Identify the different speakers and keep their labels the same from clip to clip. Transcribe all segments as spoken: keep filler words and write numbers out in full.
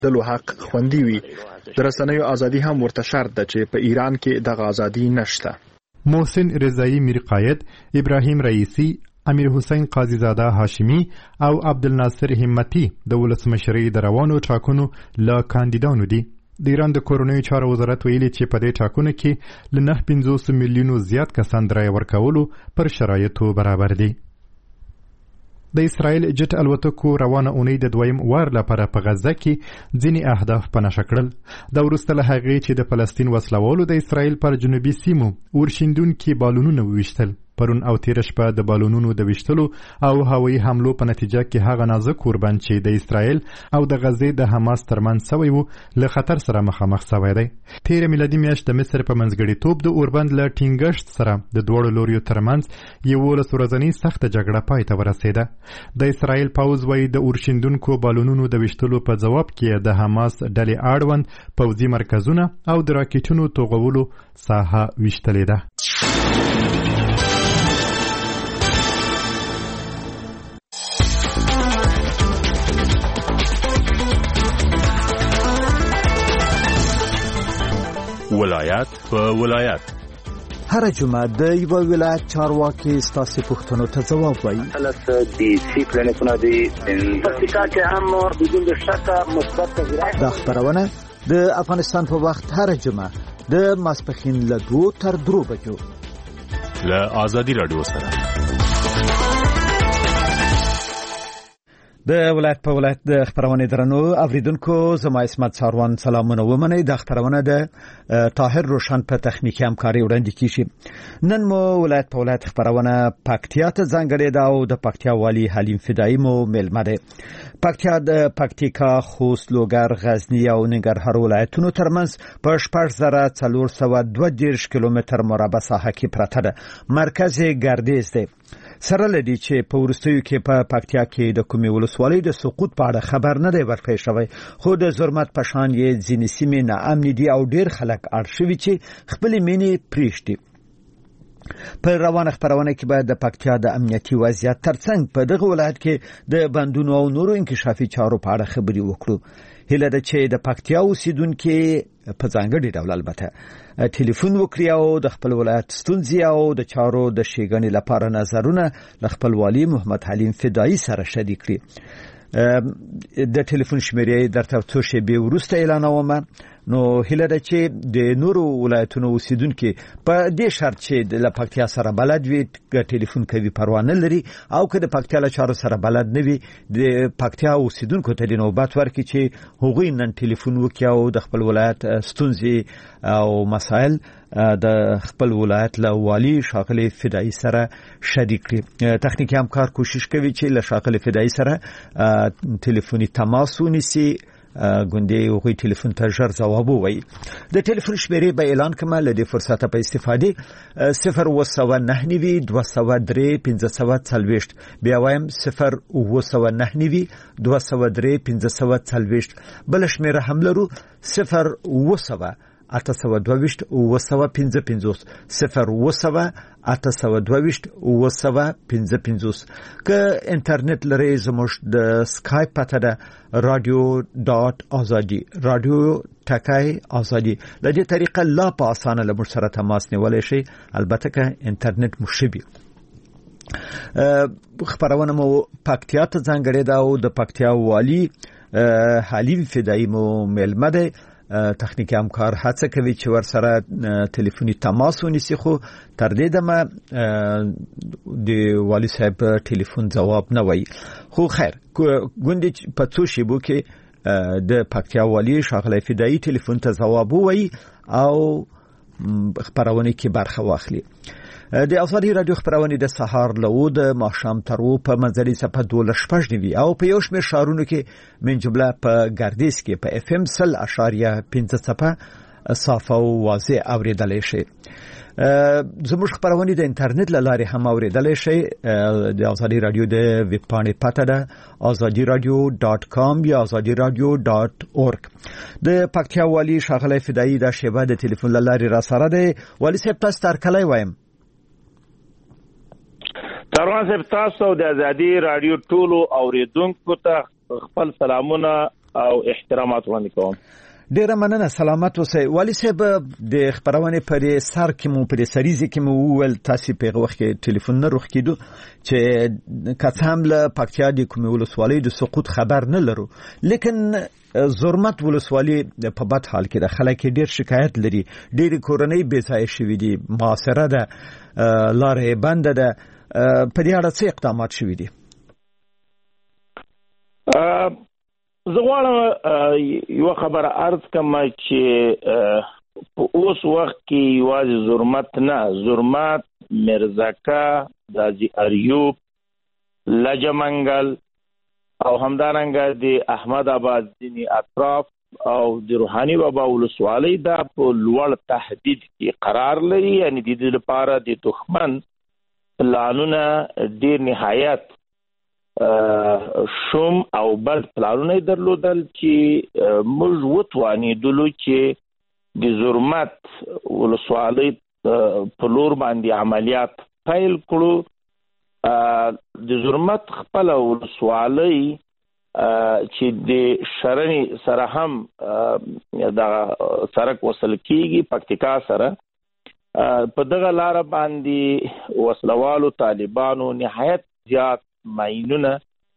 Speaker 1: دلو حق خوندي وي. د رسنیو ازادي هم ورته شرط ده چې په ایران کې دغه ازادي نشته.
Speaker 2: محسن رضایی میرقاید، ابراهیم رئیسی، امیر حسین قاضی زاده هاشمی او عبدالناصر همتی د ولسمشرۍ د روانو ټاکنو له کاندیدانو دي. د ایران د کورنیو چارو وزارت ویلي چې په دې ټاکنو کې له نه پنځوس میلیونو زیات کسان د رایې ورکولو پر شرایطو برابر دي. د اسرائیل جټ الوتکو روانه اونۍ د دویم وار لپاره په غزه کې ځینې اهداف په نښه کړل. دا وروسته له هغې چې د فلسطین وسلوالو د اسرائیل پر جنوبي سیمو اورشیندونکي بالونونه وویشتل. پرون او تیر شپه د بالونونو د ویشتلو او هوایي حملو په نتیجه کې هغه نازک قربان چې د اسرائیل او د غزې د حماس ترمنځ سوی و له خطر سره مخامخ سوی دی. تیر میلادي میاشت د مصر په منځګړیتوب د اوربند له ټینګښت سره د دواړو لوریو ترمنځ یولس ورځنۍ سخته جګړه پای ته ورسېده. د اسرائیل پوځ وایي د اورشیندونکو بالونونو د ویشتلو په ځواب کې د حماس ډلې اړوند پوځي مرکزونه او د راکټونو توغولو ساحه ویشتلې ده.
Speaker 3: ولایت په ولایت
Speaker 4: هر جمعه د یو ولایت چارواکي ستاسو پوښتنو ته ځواب وایي.
Speaker 5: د سی پلانټونو د پرتیکا کې هم بدون شک مثبت تغیرات.
Speaker 4: دا خبرونه د افغانستان په وخت هر جمعه د ماسپښین له دوه تر درو بجو
Speaker 3: له آزادي رادیو سره.
Speaker 4: د ولایت په ولایت د خبرونه درنو اوریدونکو، زما اسمت ساروان سلامونه ومنئ. د خبرونه د طاهر روشن په تخنیکی همکاري وړاندې کیږي. نن مو ولایت په ولایت خبرونه پکتیا ته ځانګړې ده او د پکتیا والی حلیم فدایی مو ملمه ده. پکتیا د پکتیکا، خوست، لوګر، غزنی او ننګرهار ولایتونو ترمنځ په شپږ زره څلور سوه دوه دېرش کیلومتر مربع ساحه کې پرته ده. مرکز ګردیز ده. سره لدی چې په ورستیو کې په پکتیا کې د کومې ولسوالۍ د سقوط په اړه خبر نه دی ورکړی شوی، خو د زرمت په شان یې ځینې سیمې ناامنې دي او ډېر خلک اړ شوي چې خپلې مینې پرېږدي. په روانه خبرونه کې باید د پکتیا د امنیتي وضعیت ترڅنګ په دغه ولایت کې د بندونو او نورو انکشافي چارو په اړه خبرې وکړو. هیله ده چې د پکتیا اوسیدونکي په ځانګړي ډول البته ټلیفون وکړي او د خپل ولایت ستونزې او د چارو د ښېګڼې لپاره نظرونه له خپل والي محمد حلیم فدایی سره شریک کړي. د ټلیفون شمیرې درته څو شېبې وروسته اعلانوم. نو هیله ده چې د نورو ولایتونو اوسیدونکي په دې شرط چې د پکتیا سره بلد وي ټلیفون کوي پروا نه لري، او که د پکتیا له چارو سره بلد نه وي د پکتیا اوسیدونکو ته د نوبت ورکړي چې هغوی نن ټلیفون وکړي او د خپل ولایت ستونزې او مسایل د خپل ولایت له والي ښاغلي فدایی سره شریک کړي. تخنیکي همکار کوشش کوي چې له ښاغلي فدایی سره ټلیفوني تماس ونیسي، ګوندې هغوی ټلیفون ته ژر ځواب ووایي. د ټلیفون شمیرې به اعلان کړم له دې فرصته په استفادې صفر اوه سوه نهه نوي دوه سوه درې پنځه سوه څلوېښت. بیا وایم صفر اوه سوه نهه نوي دوه سوه درې پنځه سوه څلوېښت. بله شمیره هم لرو صفر اوه سوه اته سوه دوه ویشت اوه سوه پنځه پنځوس. صفر اوه سوه اته سوه دوه ویشت اوه سوه پنځه پنځوس. که انټرنیټ لرئ زموږ د سکایپ پته ده رادیو ډاټ ازادي، رادیو ټکای ازادي. له دې طریقه لا په اسانه له موږ سره تماس نیولی شئ، البته که انټرنیټ مو ښه وي. خبرونه مو پکتیا ته ځانګړې ده او د پکتیا والي حلیم فدایی مو ملمه دی. تخنیکی همکار هڅه کوي چې ور سره ټلیفوني تماس ونیسي، خو تر دې دمه د والي صاحب ټلیفون ځواب نه وایي. خو خیر ګوندې په څو شیبو کې د پکتیا والي ښاغلی فدایی ټلیفون ته ځواب ووایي او خبرونه کې برخه واخلي. د آزادي رادیو خبرونه د سهار له او د ماښام تر او په منځنۍ صفحه دولس شپږ نوي او په یو شمېر ښارونو کې من جمله په ګردیز کې په اف ام سل اشاریه پنځه صفحه صافه او واضح اوریدلی شي. زموږ خبرونه د انټرنیټ له لارې هم اوریدلی شي. د آزادي رادیو د ویب پاڼې پته ده آزادي رادیو ډاټ کام یا آزادي رادیو ډاټ اورګ. د پکتیا والي ښاغلی فدایی دا شیبه د ټلیفون له لارې را سره دی. والي صاحب تاسو ته هرکلی وایم.
Speaker 6: سروان صاحب تاسو د آزادي رادیو ټولو اوریدونکو ته خپل سلامونه او احترامات وړاندې کوم.
Speaker 4: ډیره مننه، سلامت اوسئ. والي صاحب د خبرونه پر سر کې مو پر سریزه کې مو ول تاسو په وخت کې ټلیفون نه روخ کېدو چې کڅام له پکتیا د کومې ولسوالۍ د سقوط خبر نه لرو، لیکن زرمت ولسوالۍ په بد حال کې ده. خلک ډیر شکایت لري، ډیر کورنۍ بې ځای شوي دي، معاصره ده، لارې بند ده. په دې اړه څه اقدامات شوي دي؟
Speaker 6: زه غواړم یو خبره عرض کوم چې په اوس وخت کې یوازې زرمت نه، زرمت، مرزکه، دازی اریوب، لجمنګل او همدارنګه د احمد آباد ځینې اطراف او د روحاني بابا ولسوالۍ دا په لوړ تهدید کې قرار لري. یعنی د دې لپاره د دښمن پلانونه ډیر نهایت شوم او بل پلانونه درلودل چې موږ وتوانېدلو چې د زرمت ولسوالۍ په لور باندې عملیات پیل کړو. د زرمت خپل ولسوالۍ چې د شرنی سره هم د سرک وصل کیږي پکتیکا سره، په دغه لار باندې وسلوالو طالبانو نهایت زیات ماینونه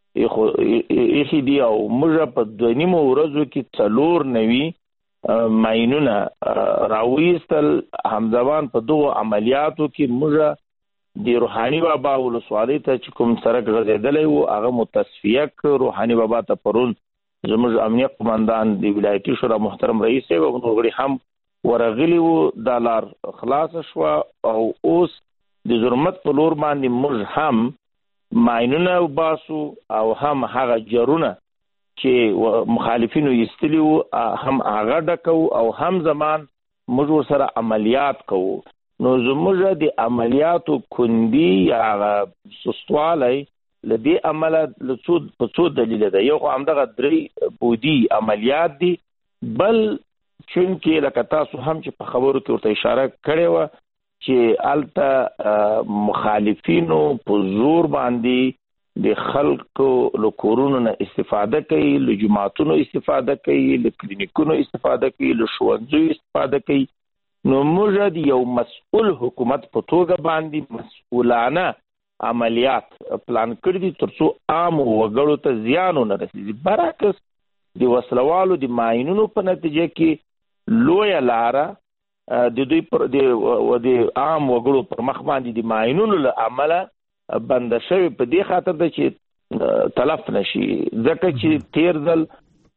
Speaker 6: ایخی دی او موږ په دوه نیمو ورځو کې څلور نوي ماینونه راویستل. همزمان په دغه عملیاتو کې موږ د روحاني بابا ولسوالۍ ته چې کوم سرک غځېدلی و هغه متصفیه کړ. روحاني بابا ته پرون زموږ امنیه قماندان د ولایتي شورا محترم رئیس صاحب او نور غړي هم ورغلي وو، دا لار خلاصه شوه او اوس د زرمت په لور باندې موږ هم ماینونه وباسو او هم هغه جرونه چې مخالفینو ایستلي وو هم هغه ډکو او هم زمان موږ ورسره عملیات کوو. نو زموږ د عملیاتو کندي یا هغه سستوالی له دې امله له څو په څو دلیله ده. یو خو همدغه درې بودي عملیات دي، بل چونکې لکه تاسو هم چې په خبرو کې ورته اشاره کړې وه چې هلته مخالفینو په زور باندې د خلکو له کورونو نه استفاده کوي، له جماعتونو استفاده کوي، له کلینیکونو استفاده کوي، له ښوونځیو استفاده کوي. نو موږ د یو مسؤل حکومت په توګه باندې مسؤلانه عملیات پلان کړی دي تر څو عام وګړو ته زیان ونه رسېږي. برعکس د وسلوالو د ماینونو په نتیجه کې لویه لاره د دوی پر د عام وګړو پر مخ باندې د ماینونو له امله بنده شوی په دې خاطر ده چې تلف نشي. ځکه چې تیر ځل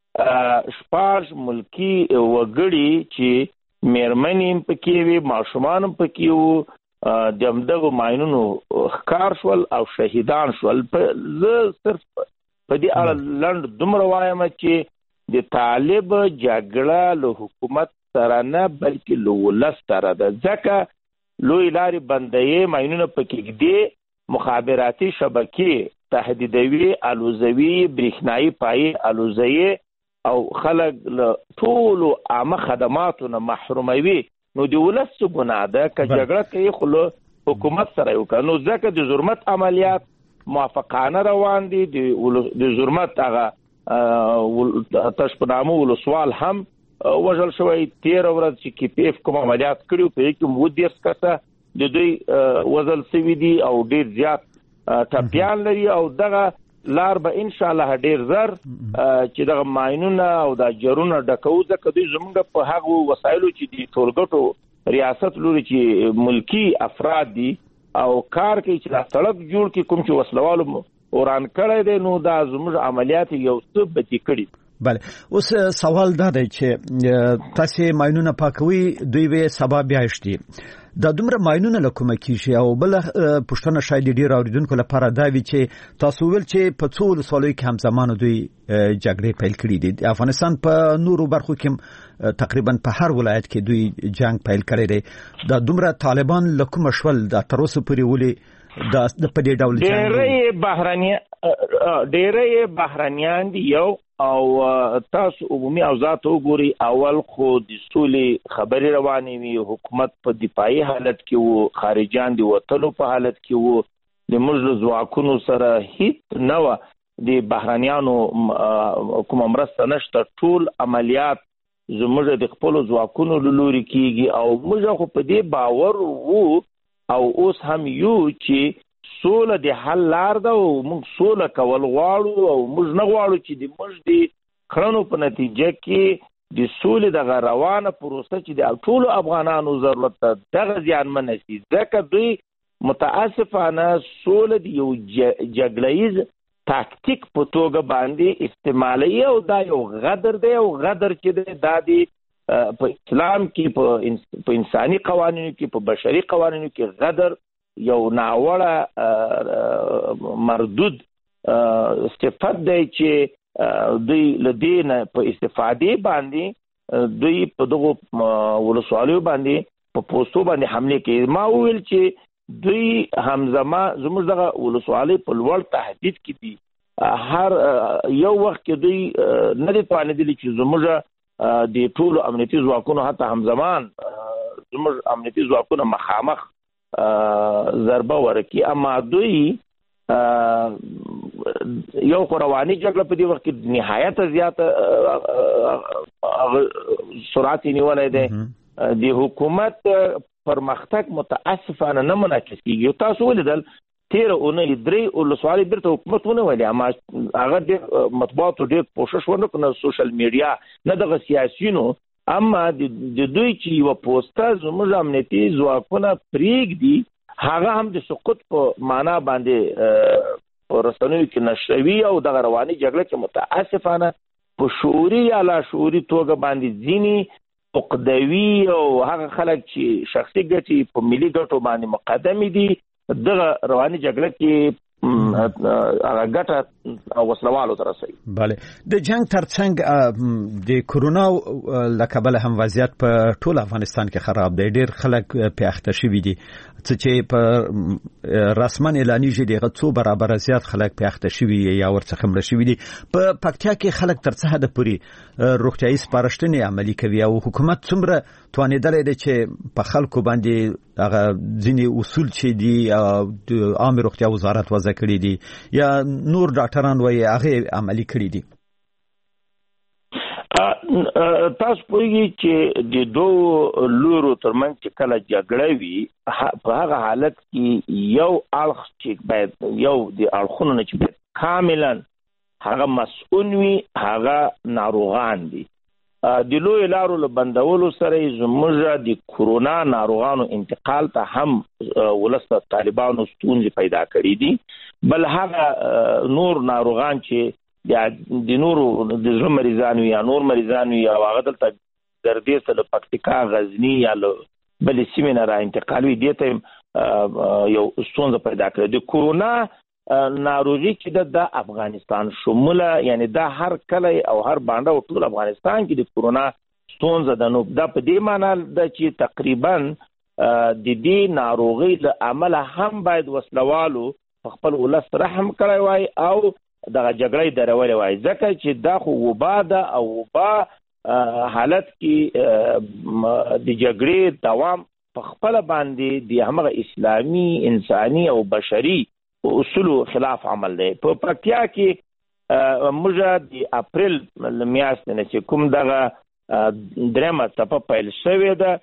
Speaker 6: شپږ ملکي وګړي چې میرمنې پکې وي، ماشومان هم پکې وو، د همدغو ماینونو ښکار شول او شهیدان شول. زه صرف په دې اړه لنډ دومره وایم چې د طالب جګړه له حکومت سره نه بلکې له ولس سره ده. ځکه لوی لارې بندوي، ماینونه پکې ږدي، مخابراتي شبکې تهدیدوي، الوزوي، برېښنایي پایې الوزوي او خلک له ټولو عامه خدماتو نه محروموي. نو د ولس څه ګناه ده که جګړه کوي خو له حکومت سره یې وکړه. نو ځکه د زرمت عملیات موافقانه روان دي. د زرمت هغه تش په نامه ولسوال هم وژل شوی. تېره ورځ چې کې پی اف کوم عملیات کړي وو په هغې کې اووه دېرش کسه د دوی وژل سوي دي او ډېر زیات ټپیان لري. او دغه لار به انشاءالله ډېر زر چې دغه ماینونه او دا جرونه ډکوو. ځکه دوی زموږ په هغو وسایلو چې د ټولګټو ریاست لوري چې ملکی افراد دي او کار کوي چې دا سړک جوړ کړي، کوم چې وسلوالو وران کړی دی، نو دا زموږ عملیات یو څه بدې کړي.
Speaker 4: بله، اوس سوال دا دی چې تاسې ماینونه پاکوي، دوی به سبا بیایشتي، دا دومره ماینونه له کومه کیږي؟ او بله پوښتنه شاید ډېر اورېدونکو لپاره دا وي چې تاسو ویل چې په څو ولسوالیو کې همزمانه دوی جګړې پیل کړي دي. د افغانستان په نورو برخو کې تقریبا په هر ولایت کې دوی جنگ پیل کړی دی. دا دومره طالبان له کومه شول دا تر اوسه پورې ولې دا په دې ډول
Speaker 6: ډېری بهرنیان ډېری بهرنیان دي یو او تاسو عمومي اوضاع ته وګورئ. اول خو د سولې خبرې روانې وي، حکومت په دفاعي حالت کې وو، خارجیان د وتلو په حالت کې وو، د موږ له ځواکونو سره هیڅ نه وه د بهرانيانو کوم مرسته نشته، ټول عملیات زموږ د خپل ځواکونو لوري کیږي او موږ خو په دې باور وو او اوس هم یو چې سوله د حل لار ده او موږ سوله کول غواړو او موږ نه غواړو چې د موږ د کړنو په نتیجه کې د سولې دغه روانه پروسه چې د ټولو افغانانو ضرورت ده دغه زیانمنه شي، ځکه دوی متاسفانه سوله د یو جګړهیز تاکتیک په توګه باندې استعمالوي او دا یو غدر دی او غدر چې دی دا د په اسلام کې په انساني قوانینو کې په بشري قوانینو کې غدر یو ناوړه مردود صفت دی چې دوی لدین په استفاده باندې دوی په دغه ولسوالیو باندې په پوسټو باندې حمله کوي. ما ویل چې دوی همزما زموږ دغه ولسوالۍ په لوړ تهدید کې دي. هر یو وخت کې دوی نه دي توانېدلي چې زموږ د ټولو امنیتي ځواکونو حتی همزمان زموږ امنیتي ځواکونه مخامخ ضربه ورکړي، اما دوی یو رواني جګړه په دې وخت کې نهایت زیاته سرعت نیولای دی. د حکومت پرمختګ متاسفانه نه منعکس کیږي. تاسو ولیدل تیر اونۍ درې ولسوالۍ بیرته حکومت ونیولې، اما هغه ډېر مطبوعاتو ډېر کوشش ونه کړ، نه سوشل میډیا نه دغه سیاسیونو، اما د دوی چې یوه پوسټه زموږ امنیتي ځواکونه پرېږدي هغه هم د سقوط په معنا باندې په رسنیو کې نشروي او دغه رواني جګړه چې متاسفانه په شعوري یا لا شعوري توګه باندې ځینې عقدوي او هغه خلک چې شخصي ګټې په ملي ګټو باندې مقدمې دي دغه رواني جګړه کې هغه ګټه وسلوالو ته رسوي.
Speaker 4: بله، د جنگ ترڅنګ د کورونا له کبله هم وضعیت په ټول افغانستان کې خراب دی. ډېر خلک په اخته شوي دي چې په رسمن اعلانیږي دغه څو برابر زیات خلک په اخته شوي یا ورڅخه مړه شوي دي. په پکتیا کې خلک تر څه حد پورې روغتیايي سپارښتنې عملي کوي او حکومت څومره توانېدلی دی چې په خلکو باندې هغه ځینې اصول چې دي د عامه روغتیا وزارت وضع کړي دي یا نور ډاکټران وایي هغه عملي کړي دي؟
Speaker 6: تاسو پوهیږئ چې د دوه لورو ترمنځ چې کله جګړه وي په هغه حالت کې یو اړخ چې باید یو د اړخونو نه چې باید کاملا هغه مسؤل وي هغه ناروغان دي. د لوی لارو له بندولو سره زموږ د کورونا ناروغانو انتقال ته هم ولسته طالبانو ستونزې پیدا کړې دي، بل هغه نور ناروغان چې د نورو د زړه مریضانو یا نور مریضانو یا هغه دلته ګردې سره پکتیکا غزنی یا بلې سیمې نه را انتقال وي دې ته یو ستونزه پیدا کړې. د کورونا ناروغي چې د افغانستان شموله یعنی دا هر کلی او هر بانډه او ټول افغانستان کې د کورونا ستونزه ده، نو دا په دې معنا ده چې تقریبا د دې ناروغي له امله هم باید وسلوالو په خپل ولس رحم کړی وای او دغه جګړې درولې وای، ځکه چې دا خو وبا ده او وبا حالت کې د جګړې دوام په خپل باندې د همغه اسلامي انساني او بشري اصولو خلاف عمل دی. په پکتیا کې موږ د اپریل میاشتې نه چې کوم دغه درېمه څپه پیل شوې ده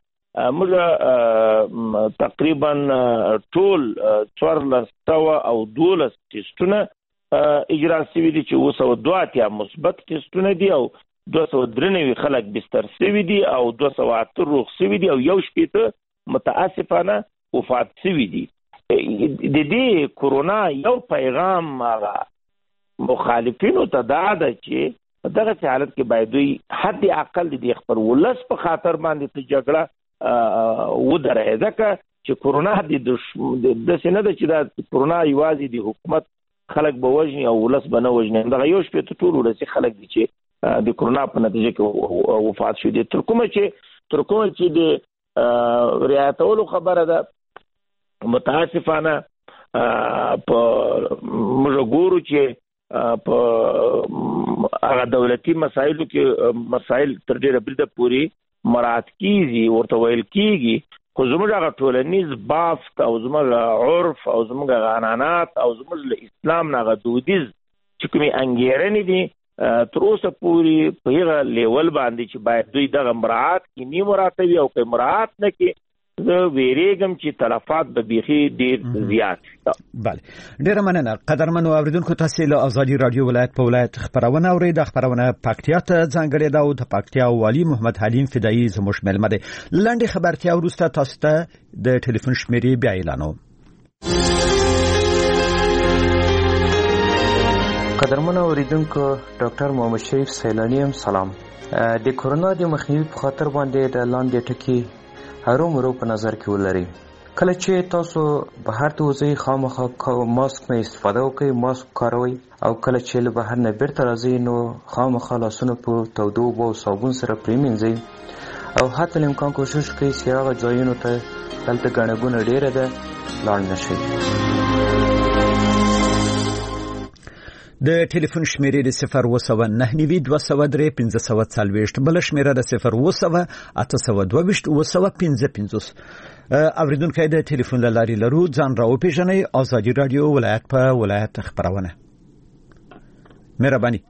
Speaker 6: موږ تقریبا ټول څوارلس سوه او دولس ټسټونه اجرا شوي دي چې اوه سوه دوه اتیا مثبت ټسټونه دي او دوه سوه درې نوي خلک بستر شوي دي او دوه سوه اته روغ شوي دي او یو شپېته متاسفانه وفات شوي دي. د دې کورونا یو پیغام هغه مخالفینو ته دا ده چې په دغه حالت کې باید دوی حد اقل د خپل ولس په خاطر باندې ته جګړه ودرې، ځکه چې کورونا د داسې نه ده چې دا کورونا یوازې د حکومت خلک به وژني او ولس به نه وژني، دغه یو شپېته ټول ولسي خلک دي چې د کورونا په نتیجه کې وفات شوي دي. تر کومه چې تر کومه چې د رعایتولو خبره ده متاسفانه په موږ ګورو چې په هغه دولتي مسایلو کې مسایل تر ډېره بریده پورې مراعات کیږي ورته ویل کیږي، خو زموږ هغه ټولنیز بافت او زموږ عرف او زموږ هغه عنعنات او زموږ له اسلام نه هغه دودیز چې کومې انګېرنې دي تر اوسه پورې په هغه لیول باندې چې باید دوی دغه مراعات کړي نه مراعات وي او که مراعات نه کړي زه ویریږم چې تلفات به بیخي ډېر زیات
Speaker 4: بله ډېره مننه قدرمنو اورېدونکو تاسې له ازادي راډیو ولایت په ولایت خپرونه اورئ دا خپرونه پکتیا ته ځانګړې ده او د پکتیا والي محمد حلیم فدایي زموږ میلمه دی لنډې خبرتیا وروسته تاسو ته د ټلیفون شمیرې بیا اعلانوم
Speaker 7: قدرمنو اوریدونکو ډاکټر محمد شریف سیلانی هم سلام د کورونا د مخنیوي په خاطر باندې د لاندې ټکي هرو مرو په نظر کې ولرئ کله چې تاسو بهر ته وځئ خامخا ماسک نه استفاده وکړئ ماسک کاروئ او کله چې له بهر نه بیرته راځئ نو خامخا لاسونه په تودو اوبو او صابون سره پرېمنځئ او حتی امکان کوشش وکړئ چې هغه ځایونو ته دلته ګڼه ګوڼه ډېره ده لاړ نه شئ
Speaker 4: د ټلیفون شمیرې د صفر اوه سوه نهه نوي دوه سوه درې پنځه سوه څلوېښت بله شمیره د صفر اوه سوه اته سوه دوه ویشت اوه سوه پنځه پنځوس اورېدونکی د ټلیفون له لارې لرو ځان راوپېژنئ ازادي راډیو ولایت په ولایت خپرونه مهرباني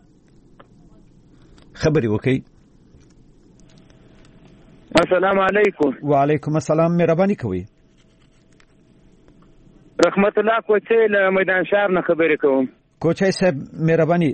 Speaker 4: خبرې وکړئ
Speaker 8: السلام علیکم
Speaker 4: وعلیکم السلام مهرباني کوئ
Speaker 8: رحمت الله کوچی له میدان شهر نه خبرې کوم
Speaker 4: کوچی صاحب مهرباني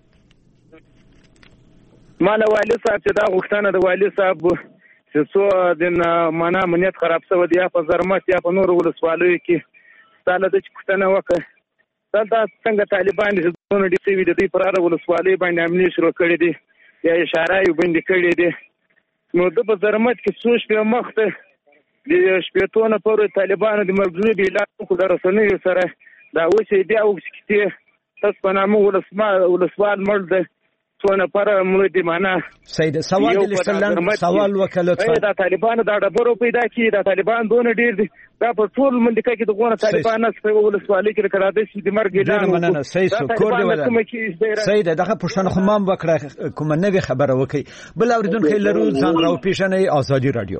Speaker 8: ما له والي صاحب چې دا غوښتنه د والي صاحب چې څو د معنا امنیت خراب شوی دی یا په زرمت یا په نورو ولسوالیو کې ستا له ده چې پوښتنه وکړه دلته څنګه طالبان چې دونه ډېر شوي د دوی پر هره ولسوالۍ باندې حملې شروع کړې دي یا اشاره یې بندې کړې دي نو ده په زرمت کې څو شپې مخته د شپېتو نه پورې طالبانو د مرګ اعلان وکړو د رسنیو سره دا اوس یې بیا وکړي تاسو په نامه ولسوال مړ دی څو نفره مړه دي معنا
Speaker 4: سید سوال لسلن سوال وکړه
Speaker 8: دا طالبان دا ډبرو پیدا کړي دا طالبان دونه ډیر دي دا په ټول منځکه کې دغه طالبان نه په ولسوالۍ کې کړه د دې مرګ اعلان
Speaker 4: مننه سید کور دی ولا سید دغه پښتنه خو مام وکړه کوم نوې خبره وکي بل اوریدونکو لرو ځان راو پیژنې ازادي رادیو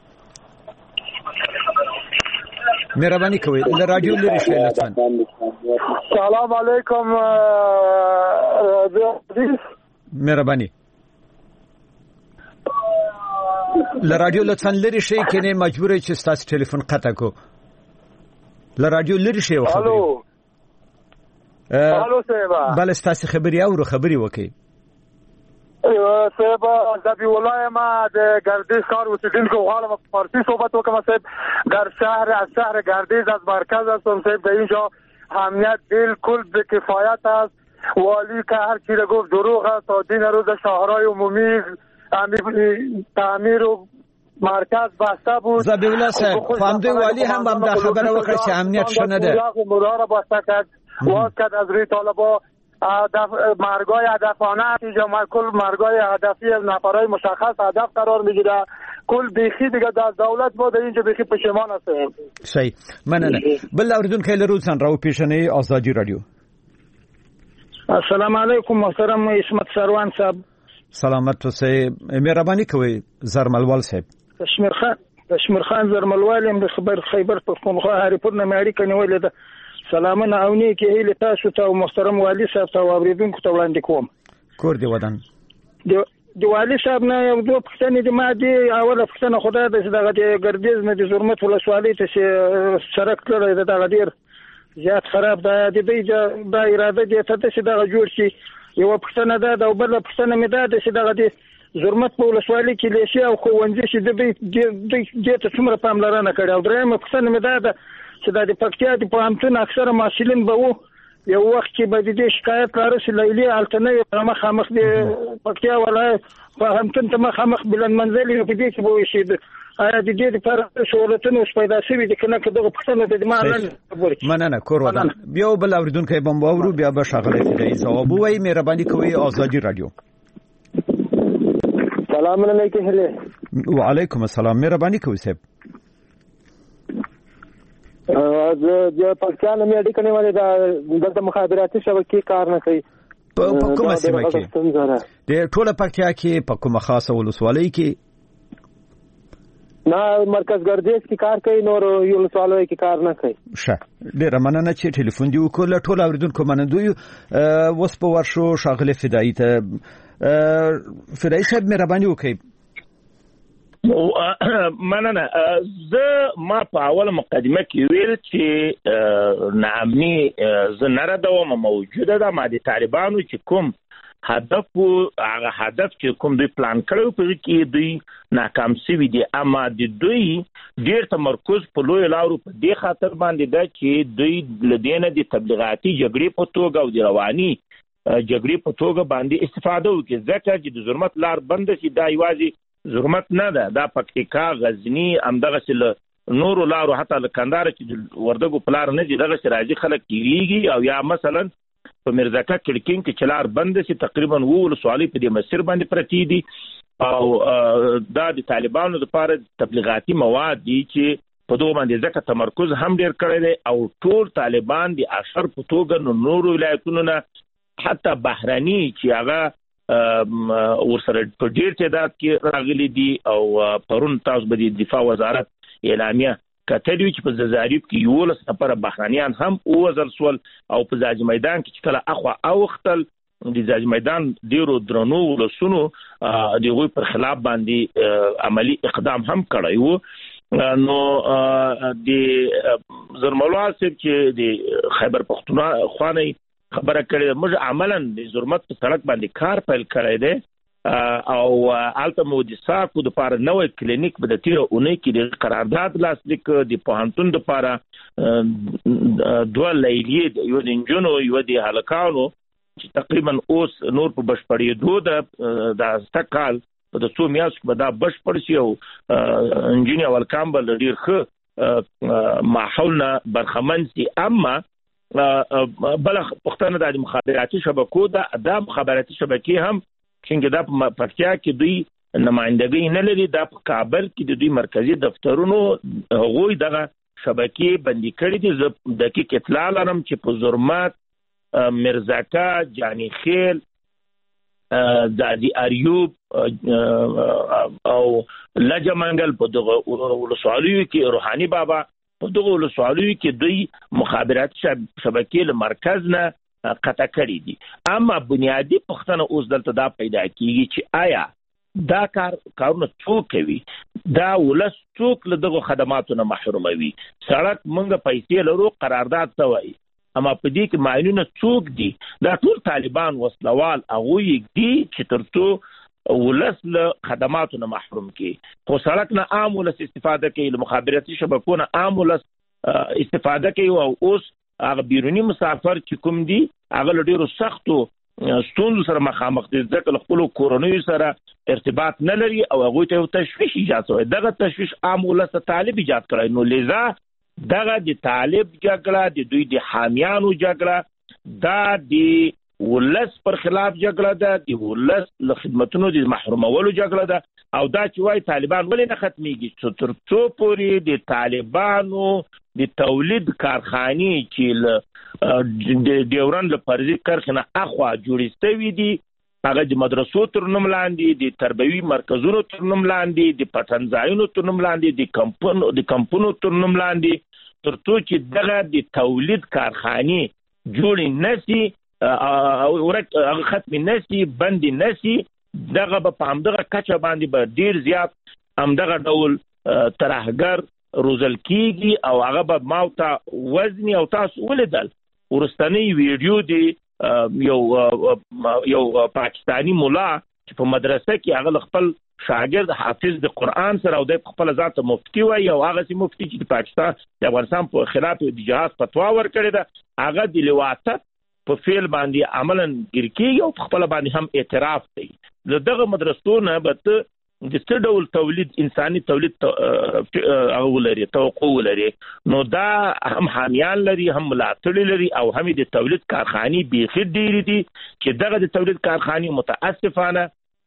Speaker 4: مهرباني کوئ له رادیو لري شئ لطفا
Speaker 8: سلام علیکم
Speaker 4: مهرباني له رادیو لطفا لري شئ کنه مجبور یې چې تاسو ټلیفون قطع کو له رادیو لري شئ خبري
Speaker 8: الو الو سیبا
Speaker 4: بل تاسو خبري او خبري وکي
Speaker 8: سیبا زبی ولای ما د گردیز کار اوسیدونکو غواړم په فارسی صحبت وکم صاحب در شهر از شهر گردیز از مرکز هستم صاحب در اینجا امنیت بالکل به کفایت است والی که هر چی را گفت دروغ است تا دین روز شهرهای عمومی تعمیر و مرکز بسته بود
Speaker 4: زبی ولای صاحب فهمده والی هم هم در خبره وکړه چې امنیت شنه ده
Speaker 8: مرا بسته کرد واز کرد از روی طالبا مرگای هدفانه اینجا کل مرگای هدفی نفرهای مشخص هدف قرار میگیره کل بیخی دیگه از دولت ما در اینجا بیخی پشیمان هستیم
Speaker 4: صحیح مننه بل اوریدونکو لرو ځان راو پیژنئ ازادي رادیو
Speaker 8: السلام علیکم محترم اسمت سروان صاحب
Speaker 4: سلامت اوسئ مهرباني کوئ زرملوال صاحب
Speaker 8: کشمیر خان کشمیر خان زرملوال هم د خبر خیبر پښتونخوا هریپور نه مې اړیکه نیولې ده سلامونه او نیکې هیلې تاسو ته او محترم والي صاحب ته او اوریدونکو ته وړاندې کوم
Speaker 4: کور دی ودان
Speaker 8: د والي صاحب نه یو دوه پوښتنې دي ما دي اوله پوښتنه خدای د دغه د ګردیز نه د زرمت ولسوالۍ ته سړک کړی دی دغه ډېر زیات خراب دی د دوی دا اراده دې ته چې دغه جوړ شي یوه پوښتنه ده د بله پوښتنه مې دا ده چې دغه د زرمت په ولسوالۍ کې لیسې او ښوونځي چې د دوی دې ته څومره پاملرنه کړې او درېیمه پوښتنه مې دا ده چې دا د پکتیا د پوهنتون اکثره محصلین به وو یو وخت کې به د دې شکایت رارسي لیلې هلته نه وي مخامخ د پکتیا ولایت پوهنتون ته مخامخ بلند منزلي په دې کې به وشي آیا د دې لپاره سهولتونه اوس پیدا شوي دي که نه که دغه پوښتنه د ما
Speaker 4: مننه کور ودان بیا بل اورېدونکی به مو واورو بیا به ښاغلی فدایي ځواب ووایي مهرباني کوئ ازادي رادیو
Speaker 8: سلام علیکم
Speaker 4: وعلیکم السلام مهرباني کوئ صاحب
Speaker 8: زه د پکتیا نه مې اړیکه نیولې ده دلته مخابراتي شبکې کار نه کوي
Speaker 4: په کومه سیمه کې د ټوله پکتیا کې په کومه خاصه ولسوالۍ کې
Speaker 9: نه مرکز ګردیز کې کار کوي نور یو ولسوالۍ کې کار نه کوي.
Speaker 4: ښه ډېره مننه چې ټلیفون دی وکړ. له ټولو اوریدونکو منندوی اوس په ورشو ښاغلی فدایي ته. فدایي صاحب مهرباني وکړئ.
Speaker 6: مننه. زه ما په اوله مقدمه کې ویل چې ناامني زه نه ردوم، موجوده ده. ما د طالبانو چې کوم هدف هغه هدف چې کوم دوی پلان کړو په کې دوی ناکام شوي دي، اما د دوی ډېر تمرکز په لوی لارو په دې خاطر باندې ده چې دوی لدینه د تبلیغاتي جګړې په توګه او د رواني جګړې په توګه باندې استفاده وکړي، ځکه چې د ظلمت لار بند شي. دا یوازې ظلمت نه ده، دا پکتیکا، غزنی، همدغسې له نورو لارو حتی له کندهار چې د وردګو په لار نه دي دغسې راځي خلک تېرېږي، او یا مثلا په میرزکه کړکین کې چې لار بند شي تقریبا اووه ولسوالۍ په دې مسیر باندې پرتې دي، او دا د طالبانو لپاره تبلیغاتي مواد دي چې په دغه باندې ځکه تمرکز هم ډېر کړی دی، او ټول طالبان د اشر په توګه نو نورو ولایتونو نه حتی بهرني چې هغه ورسره په ډېر تعداد کې راغلي دي. او پرون تاسو به د دفاع وزارت اعلامیه کتلی چې په زرزاریب کې یولس نفره بهرنیان هم ووژل سول، او په زاج میدان کې چې کله اخوا اوختل د زاج میدان ډیرو درنو ولسونو د هغوی پر خلاف باندې عملی اقدام هم کړی و. نو د زرملوا صاحب چې د خیبر پختونخوا نه خبره کړې، موږ عملا د ظلمت په سړک باندې کار پیل کړی دی، او الته مو د ساکو د پاره نوې کلینیک په د تیر اونۍ کې د قرارداد لاسلیک د پوهنتون د پاره دوه لیلیې، یو د انجونو یو د هلکانو چې تقریبا اوس نور په بشپړېدو د سته کال په د څو میاشتو به دا بشپړ شي، او انجینر هلکان به له ډېر ښه ماحول نه برخمن شي. اما بله پوښتنه د مخابراتي شبکو ده، دا مخابراتي شبکې هم څنګه دا په پکتیا کې دوی نمائندګي نه لري، دا په کابل کې د دوی مرکزی دفترونو هغوی دغه شبکې بندي کړي دي. زه دقیق اطلاع لرم چې په زرمت، مرزکه، جانی خیل، دادی اریوب او لجمنګل په دغه ولسوالیو کې، روحاني بابا په دغه ولسوالیو کې دوی مخابراتي شبکې له مرکز نه قطع کړي دي. اما بنیادی پوښتنه اوس دلته دا پیدا کیږي چې آیا دا کار کارونه څوک کوي؟ دا ولس څوک له دغه خدماتو نه محروموي؟ سړک موږ پیسې لرو، قرارداد ته وایي، اما په دې کې معینونه څوک دي؟ دا ټول طالبان وسلوال هغوی دي چې تر څو ولس له خدماتو نه محروم کړي. خو سړک نه عام ولس استفاده کوي، له مخابراتي شبکو نه عام ولس استفاده کوي، او اوس هغه بیرونی مسافر چې کوم دي هغه له ډېرو سختو ستونزو سره مخامخ دي، ځکه له خپلو کورنیو سره ارتباط نه لري او هغوی ته یو تشویش ایجاد شوی. دغه تشویش عام ولس ته طالب ایجاد کړی، نو لذا دغه د طالب جګړه، د دوی د حامیانو جګړه، دا د ولس پر خلاف جګړه ده، د ولس له خدمتونو د محرومولو جګړه ده. او دا چې وایي طالبان ولې نه ختمیږي؟ تر څو پورې د طالبانو د تولید کارخانې چې د ډیورند له فرضي کرښې نه اخوا جوړې شوي دي، هغه د مدرسو تر نوم لاندې، د تربوي مرکزونو تر نوم لاندې، د پټنځایونو تر نوم لاندې، د کمپونو د کمپونو تر نوم لاندې، تر څو چې دغه د تولید کارخانې جوړې نه شي او هغه ختمې نه شي، بندې نه شي، دغه به په همدغه کچه باندې به ډېر زیات همدغه ډول ترهګر روزل کیږي، او هغه به ماوته وزني. او تاسو ولیدل ورستنی ویډیو دی یو یو پاکستانی مولا چې په مدرسه کې هغه خپل شاګرد حافظ د قرآن سره او د خپل ذات مفتی وای، او هغه سي مفتی چې د پاکستان د افغانستان په خلاف د جهاد فتوا ورکړې ده، هغه د لواطت په فعل باندې عملاً ګیر کیږي او خپل باندې هم اعتراف کوي. دغه مدرسو نه به د څه ډول تولید، انساني تولید هغه ولري، توقع ولري، نو دا هم حامیان لري، هم ملاتړي لري، او هم د تولید کارخانې بیخي ډېرې دي چې دغه د تولید کارخانې متاسفانه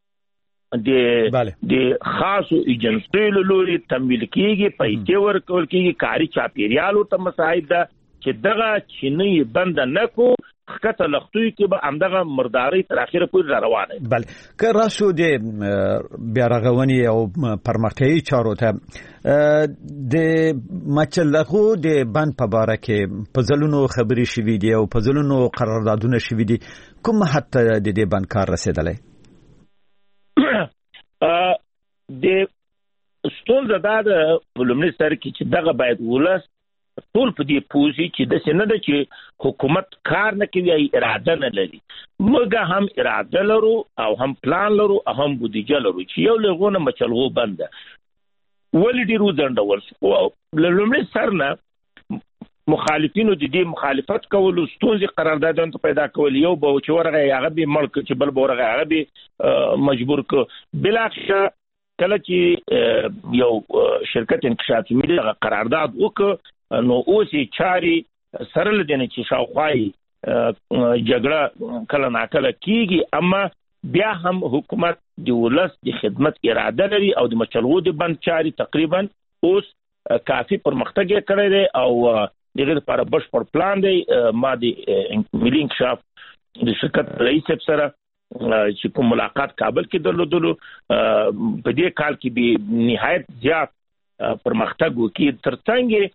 Speaker 6: د د خاصو ایجنسیو له لوري تمویل کیږي، پیسې ورکول کیږي، کاري چاپیریال ورته مساعد ده چې دغه چینی بند نه کو خکته لختوي کې به همدغه مرداري تر اخره پورې روانه.
Speaker 4: بله که راسو د بیا رغونې او پرمختیایي چارو ته د مچلغو د بند په باره کې په ځلونو خبرې شوي دي او په ځلونو قراردادونه شوي دي، کوم حد ته د دې بند کار رسېدلی؟
Speaker 6: د ستونزه دا ده په لومړي سر کې چې دغه باید ولس ټول په دې پوزي چې د سینه ده چې حکومت کار نه کوي، اراده نه لري. موږ هم اراده لرو او هم پلان لرو او هم بودیجه لرو چې یو لغونه مچلغو بنده ولې ډیر وځنډول شو. لومړي سر نه مخالفینو د دې مخالفت کولو ستونزې قراردادونه پیدا کول، یو به چې ورغه هغه به ملک چې بل به ورغه هغه به مجبور ک. بلاخره کله چې یو شرکت انکشافي ملي قرارداد وکړ نو اوس یې چاري سره لدنه چې شاوخوای جګړه کله ناکله کیږي، اما بیا هم حکومت د ولس د خدمت اراده لري او د مچلغو د بند چاري تقریبا اوس کافي پرمختګ کړی دی او دغه لپاره بشپړ پلان دی. ما د ملي انکشاف د شرکت رئیس سره چې کوم ملاقات کابل کې درلودلو، په دې کال کې به نهایت زیات پرمختګ وکړي. ترڅنګ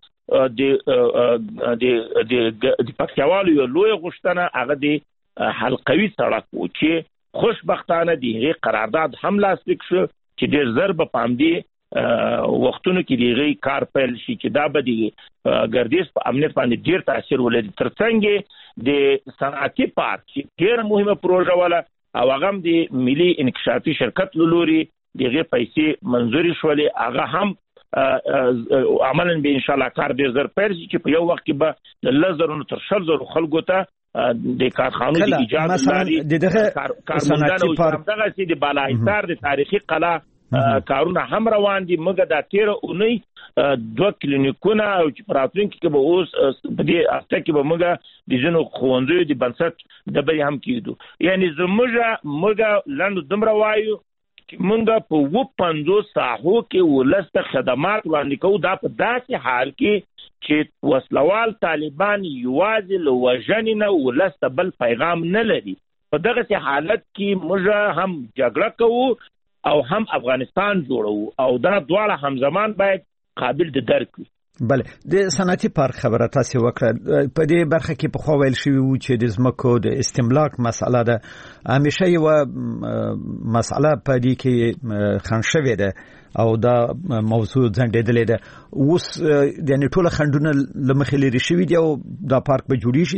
Speaker 6: د د د پکتیاوالو یو لوی غوښتنه هغه د حلقوي سړک و چې خوشبختانه دغه قرارداد هم لاسلیک شو چې ډېر زر به پامدي وختونو کې دغه کار پیل شي چې دا به د ګردیز په امنیت باندې ډېر تاثیر ولري. ترڅنګ د صنعتي پارک چې ډېر مهمه پروژه ولا او هغه هم د ملي انکشافي شرکت لوري دغه پیسې منځوري شولې، هغه هم عملاً به ان شاء الله کار ډیر زر پیل شي چې په یو وخت کې به لزرونو تر شل زر خلکو ته د کارخانو د ایجاد لري.
Speaker 4: دغه
Speaker 6: صنعتي پارک دغه چې د بالاحصار د تاریخي قلعه کارونه هم روان دي. موږ د تیر اونۍ دوه کلینیکونه او چې پراتونکو کې به اوس په دې هفته کې به موږ د جنو خوندوی د بنسټ د به هم کېدو. یعنی زموږ موږ لاندې دومره وایو مونږ په و پنځوس ساحو کې ولست خدمات وړاندې کوو. دا په داسې حال کې چې وسلوال طالبان یوازې له وژنې نه ولست بل پیغام نه لري. په دغه حالت کې موږ هم جګړه کوو او هم افغانستان جوړو او دا دواړه همزمان باید قابل د درک وي.
Speaker 4: بله د صنعتي پارک خبره تاسو وکړه. په دې برخه کې په خو ویل شوی و چې د زمکو د استملاک مسله ده، همیشه یو مسله په دې کې خنډ شوی ده او دا موضوع ځنډېدلې ده. اوس یعنی ټول خنډونه لمخې لري شوی دي او دا پارک به جوړیږي.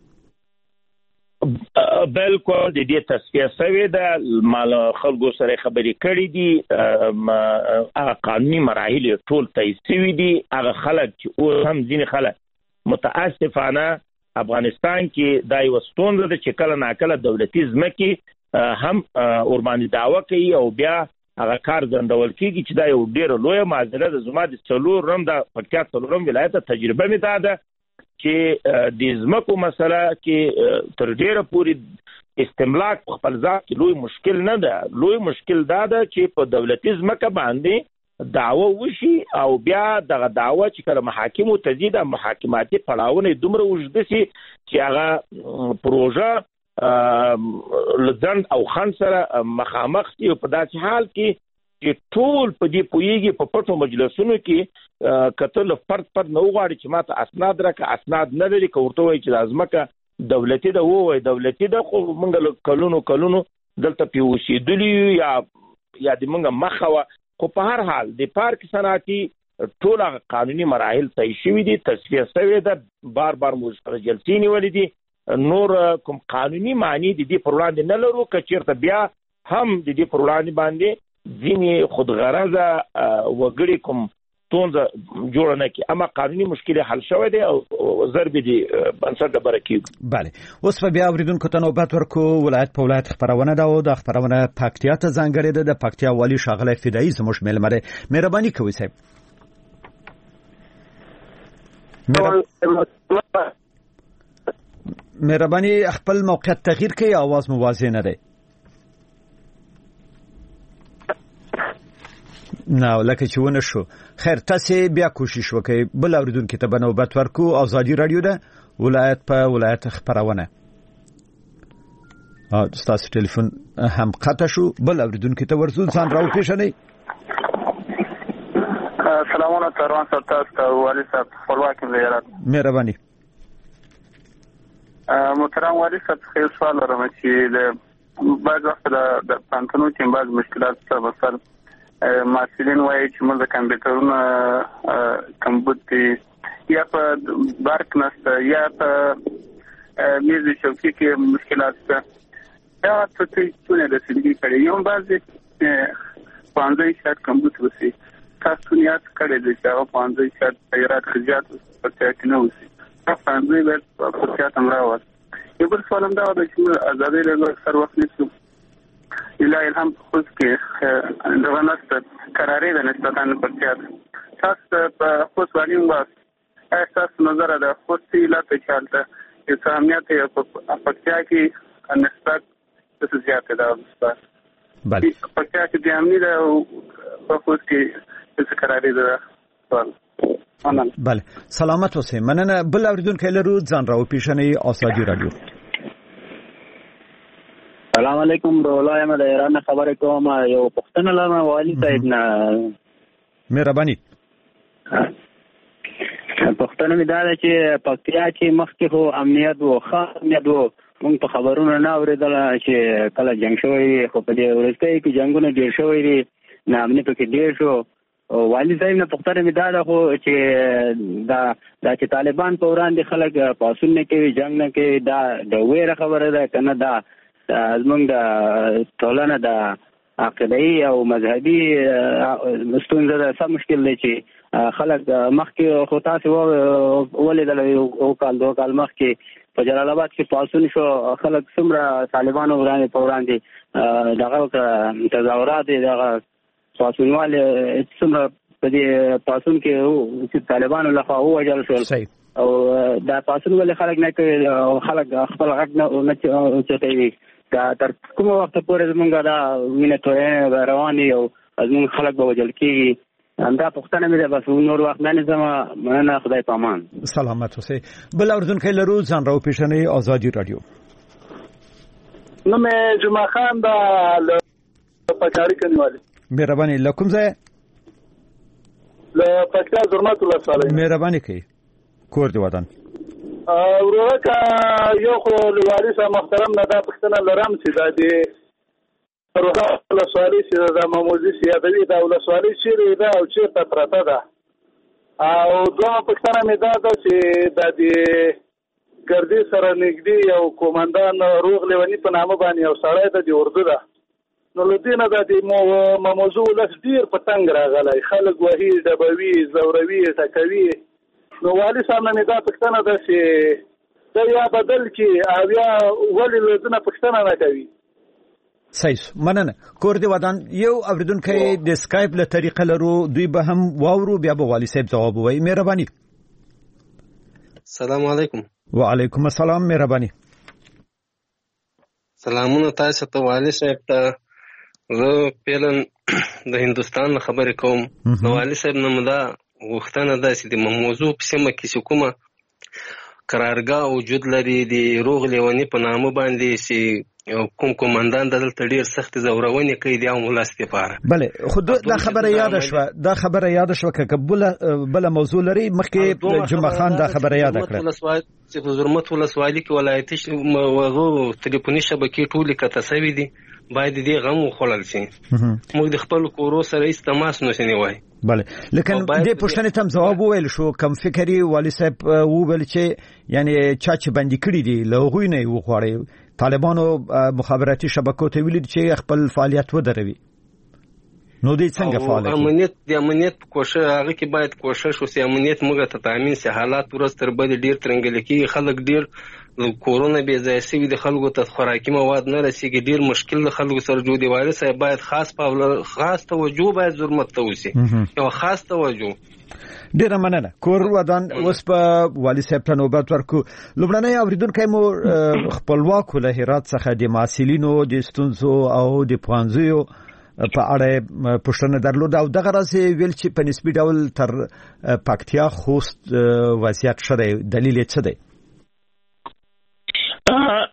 Speaker 6: بالکل د دې تصفیه شوی ده، مال خلکو سره خبرې کړې دي، هغه قانوني مراحل ټول تایید شوي دي. هغه خلک چې اوس هم ځینې خلک متاسفانه افغانستان کې دا یو ستونزه ده چې کله ناکله دولتي ځمکې هم ورباندې دعوه کوي او بیا هغه کار ځنډول کېږي چې دا یو ډېره لویه معضله ده. زما د څلورم د پکتیا څلورم ولایت تجربه مې دا ده چې د ځمکو مسله کې تر ډیره پورې استملاک په خپل ځای کې لوی مشکل نه ده. لوی مشکل دا ده چې په دولتي ځمکه باندې دعوه وشي او بیا دغه دعوه چې کله محاکمو ته ځي د محاکماتي پړاوونه دومره اوږده شي چې هغه پروژه لدن او خان سره مخامخ شي. په داسې حال کې چې ټول په دې پویږي په پټو مجلسونو کې کتل فرد فرد نو غواړي چې ماته اسناد راکړه، اسناد نه لري. که ورته وایي چې لازمکه دولتي ده وای دولتي ده خو موږ کلونو کلونو دلته پی اوسېدلی یا یا د موږ مخه وه. خو په هر حال د پارک صنعتي ټول هغه قانوني مراحل طی شوي دي، تصفیه شوې ده، بار بار موږ سره جلسې نیولې دي. نور کوم قانوني معنی د دې پر وړاندې نه لرو. که چېرته بیا هم د دې پر وړاندې باندې ځینې خودغرضه وګړي کوم ستونزه جوړه نه کړي، اما قانوني مشکل حل شوی دی او ضرب دي بنسټ ډبره کیږي.
Speaker 4: بله اوس په بیا اوریدونکو ته نوبت ورکو. ولایت په ولایت خبرونه ده او د خبرونه پکتیا ته ځانګړې ده. د پکتیا والی ښاغلی فدایي زموږ میلمه دی. مهرباني کوئ صاحب. مهرباني خپل موقعیت تغییر کړئ، आवाज مو واضح نه دی. نه لکه چې ونه شو. خیر تاسو بیا کوشش وکړئ. بل اوریدونکو ته به نوبت ورکو. ازادي رادیو ده ولایت په ولایت خبرونه. تاسو ټلیفون هم قطع شو. بل اوریدونکو ته ورزو ځان راو پیژنئ.
Speaker 10: سلامونه تروان صاحب تاسو ته والي صاحب خپلواکي زیارت
Speaker 4: مهرباني.
Speaker 10: محترم والي صاحب خیر سوال لرم چې د بعض وخت د پانتونو کې بعض مشکلات سره سره ماسلین وایي چې موږ د کمپیوټرونو کمبود یا په بارک نسته یا په میز چوکۍ کې مشکلات شته. دا څه څه د سړي کړي یو بعض پانځه شات کمبود وسی تاسو نیت کړی دی چې هغه پانځه شات پیرات خجات په کې نه وسی تاسو باندې په پرچات امراوه. یو بل سوال هم دا د چې آزادي له سر وخت نشو الهي الهم خود کې د ونست قرارې د نسبتان پرچات تاسو په خپل وانیم واس احساس نظر ده خو سي لا ته چالته چې سامعيت په پرچا کې نسبت څه زیاته ده بس
Speaker 4: بله
Speaker 10: پرچا کې د امني ده په خود کې څه قرارې ده سوال.
Speaker 4: بله سلامت اوسئ. مننه. بل اوریدونکو لرو ځان راو پیژنئ. آزادي رادیو.
Speaker 11: سلام علیکم دولایم د ایران خبرې کوم. یو پښتنه لرم والي صاحب نه
Speaker 4: مهرباني.
Speaker 11: پښتنه مې دا ده چې پکتیا کې مخکې خو امنیت و خاص امنیت و موږ په خبرونو نه اوریدل چې کله جنگ شوی خو په دې ورسته کې جنگونه ډیر شوی دي نه امنیت کې ډیر شو. والي صاحب نه پښتنه مې دا ده خو چې دا د چې طالبان په وړاندې خلک پاسون نه کوي جنگ نه کوي دا د ویره خبره ده کنه دا زمونږ د ټولنه د عقیدي او مذهبي ستونزه ده. څه مشکل دی چې خلک مخکې خو تاسو ولیدل او کال دوه کال مخکې په جلال آباد کې پاسون شو خلک څومره طالبانو وړاندې په وړاندې دغه تظاهرات دغه پاسونوال څومره په دې پاسون کې چې طالبانو لخوا ووژل شول او دا پاسون ولې خلک نه کوي او خلک خپل غږ نه چوتوي. دا تر کومه وخت پورې زمونږ دا وینه تویې روانې او زمونږ خلک به وژل کېږي. همدا پوښتنه مې ده بس نور وخت نه ځم. مننه. خدای پامان.
Speaker 4: سلامت اوسئ. بل اوریدونکو لرو ځان راو پیژنئ. آزادي رادیو.
Speaker 12: نو مې جمعه خان دا پکاري کنيوالي
Speaker 4: مهرباني. لکم ځای
Speaker 12: له پکتیا زرمت الله صالح
Speaker 4: مهرباني کوي کور دی ودان
Speaker 12: ورکه یو خو لوالي صاحب محترم نه دا پښتنه لرم چې دا دی ورکه الله صالح چې دا معموزي سیادوي دا الله صالح چې دا او چې پرته ده او دوه پښتنه مې دا ده چې دا دی ګردي سره نږدې یو کومندان روغ لیونی په نامه باندې یو سړی د اردو ده. نو لدينا د دې موضوع لږ ډیر په تنګ راغلی خلک وهي ډبوي زوروي ټکوي. نو والي صاحب نه دا پښتنه ده چې دا یا بدل کې او یا ولې لدينا پښتنه نه کوي.
Speaker 4: صحیح. مننه. کور دی ودان. یو اوریدونکو د سکایپ له طریقه لرو دوی به هم واورو بیا به والي صاحب جواب وایي. مهرباني.
Speaker 13: السلام علیکم.
Speaker 4: وعلیکم السلام. مهرباني.
Speaker 13: سلامونه تاسو ته والي صاحب ته. زه پیلن د هندستان خبرې کوم. نو والي صاحب نه مدا وختانه داسې د موضوع په سیمه کې چې کومه قرارګاه وجود لري د روغ لیونی په نامه باندې چې کوم کومندان دلته ډیر سخت زورونې کوي د امولست لپاره.
Speaker 4: بله خو دا خبره یاد شوه دا خبره یاد شوه که بل بل موضوع لري مخکې جمعه خان دا خبره یاد کړه
Speaker 13: چې په زرمت ولسوالۍ کې ولایتي وغو ټلیفوني شبکې ټولې کتسوي دي باید دې غم وخوړل شي. موږ د خپل کورو سره هیڅ تماس نشو نیوای.
Speaker 4: بله لیکن دې پوښتنې ته جواب وویل شو کم فکرې والي صاحب وویل چې یعنی چا چې بندي کړي دي له هغوی نه یې وغواړي. طالبانو مخابراتي شبکو ته ویلي چې خپل فعالیت ودروي. نو دې څنګه فعال دي؟
Speaker 13: امنیت د امنیت کوشش هغه کې باید کوشش وشي امنیت موږ ته تامین سي. حالات ورځ تر بل ډیر ترنګل کېږي. خلک ډیر کورونا بې ځای سوي د خلکو ته خوراکي مواد نه رسیږي. ډیر مشکل د خلکو سره جوړ دی. والي صاحب باید خاص په خاص توجه باید زرمت ته وشي یو خاص توجه.
Speaker 4: ډیره مننه. کور ودان. اوس په والي صاحب ته نوبت ورکو. لومړنی اوریدونکی مو خپلواکو له هرات څخه د محصلینو د ستونزو او د پوهنځیو په اړه پوښتنه درلوده او دغه راز ویل چې په نسبي ډول تر پکتیا خوست وضعیت ښه دی. دلیل یې څه دی؟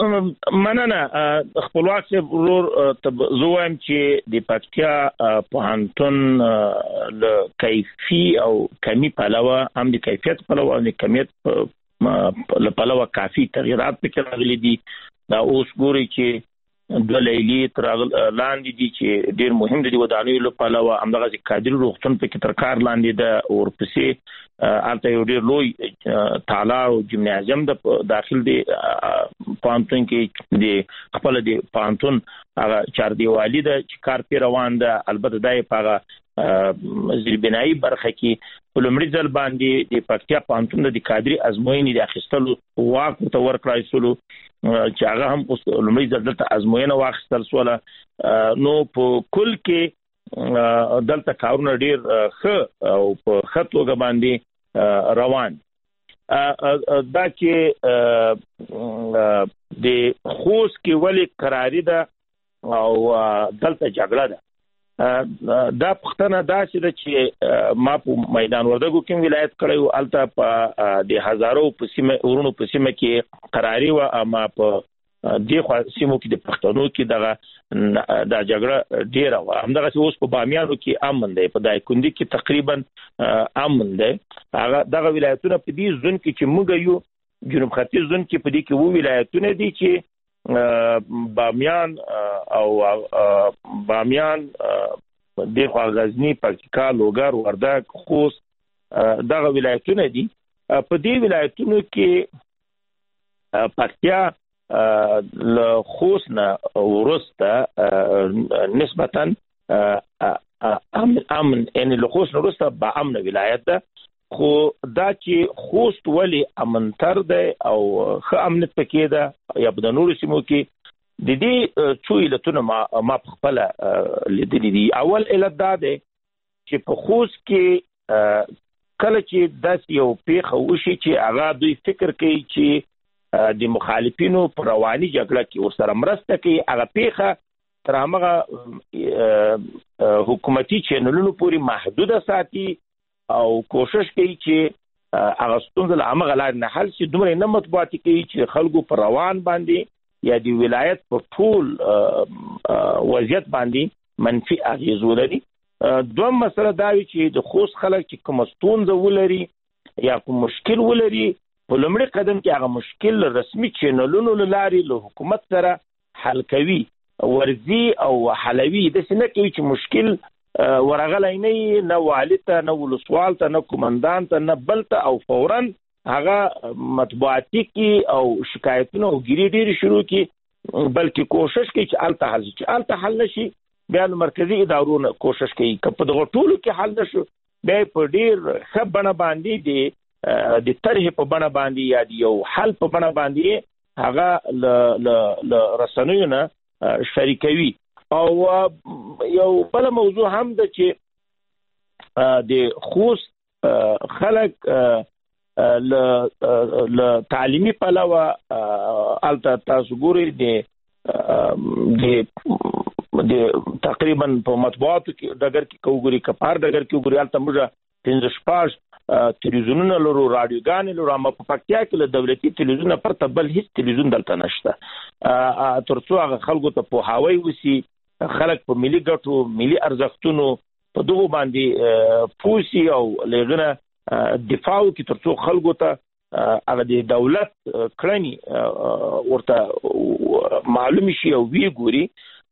Speaker 6: مننه خپلواک صاحب ورور زویم چې د پکتیا پوهنتون له کیفي او کمی پلوه هم د کیفیت پلوه او د کمیت له پلوه کافي تغیرات پکې راغلي دي. دا اوس ګوري چې د لیلی تر لاندې دي چې ډیر مهم دي ودانیو له پلوه همدغه کادر روغتون پکې تر کار لاندې ده او ورپسې البته یو ډیر لوی تالا او جمنازیم د داخل دی پانتون کې د خپل دی پانتون هغه چار دیوالي ده چې کار پی روان ده. البته دای په زیربنایی برخه کې په لومړي ځل باندې د پکتیا پانتون د کادري ازموینې د اخیستلو واک ته ورکړای شو چې هغه هم اوس لومړي ځل دلته ازموینه واخیستل سوله. نو په کل کې دلته کارونه ډیر ښه او په ښه توګه باندې روان. دا چې د خوست کې ولې قراري ده او دلته جګړه ده، دا پښتنه داسې ده چې ما په میدان وردګو کې ولایت کړی و، الته په د هزارو په سیمه ورونو په سیمه کې قراري و، اما په دې خوا سیمو کې د پښتنو کې دغه د جګړه ډیره و. همدغه اوس په بامیانو کې امن دی، په دایکندي کې تقریبا امن دی. هغه دغه ولایتونه په دې ځون کې چې موږ یو جنوب ختیځ ځون کې په دې کې وو ولایتونه دي چې بامیان او بامیان د خوا غزنی، پکتیکا، لوګر، وردګ، خوست دغه ولایتونه دي. په دې ولایتونو کې پکتیا له خوست نه ورسته نسبتا امن امن یعنی له خوست نه ورسته با امن ولایت ده. خو دا چې خوست ولی امنتر ده او ښه امنیت پکې ده یا په نورو سیمو کې د دې څو علتونه ما ما په خپل لیدلي دي. اول علت دا ده چې په خوست کې کله چې داسې یو پیښه وشي چې هغه دوی فکر کوي چې د مخالفینو پر رواني جګړه کې ورسره مرسته کوي، هغه پیښه تر هغه حکومتي چینلونو پورې محدوده ساتي او کوشش کوي چې هغه ستونزه له هغه لارې نه حل شي. دومره نه مطبوعاتي کوي چې خلکو پر روان باندې یا د ولایت په ټول وضعیت باندې منفي اغېز ولري. دویم مسله دا وي چې د خوست خلک چې کوم ستونزه ولري یا کوم مشکل ولري، په لومړي قدم کې هغه مشکل رسمي چینلونو له لارې له حکومت سره حل کوي، ورزي او حلوي. داسې نه کوي چې مشکل ورغلی نه نه والي ته نه ولسوال ته نه کومندان ته نه بل ته او فورا هغه مطبوعاتي کې او شکایتونه او ګیري ډېرې شروع کړي، بلکې کوشش کوي چې هلته حل شي. چې هلته حل نه شي بیا نو مرکزي ادارو نه کوشش کوي که په دغه ټولو کې حل نه شو بیا په ډېر ښه بڼه باندې د د طرحې په بڼه باندې یا د یو حل په بڼه باندې هغه له رسنیو نه شریکوي. او یو بل موضوع هم ده چې د خوست خلک له تعلیمي پلوه الته تاسو ګورئ د تقریبا په مطبوعاتو کې ډګر کې کوګوري کپار ډګر کې وګوري الته موږ پنځه شپږ تلویزیونونه لرو، رادیوګانې لرو، اما په پکتیا کې له دولتي تلویزیون پرته بل هیڅ تلویزیون دلته نشته. تر څو هغه خلکو ته پوهاوی وسي، خلک په ملي ګټو ملي ارزښتونو په دغو باندې پوه سي او له هغه نه دفاع وکړي، تر څو خلکو ته هغه د دولت کړنې ورته معلوم شي او وی ګوري.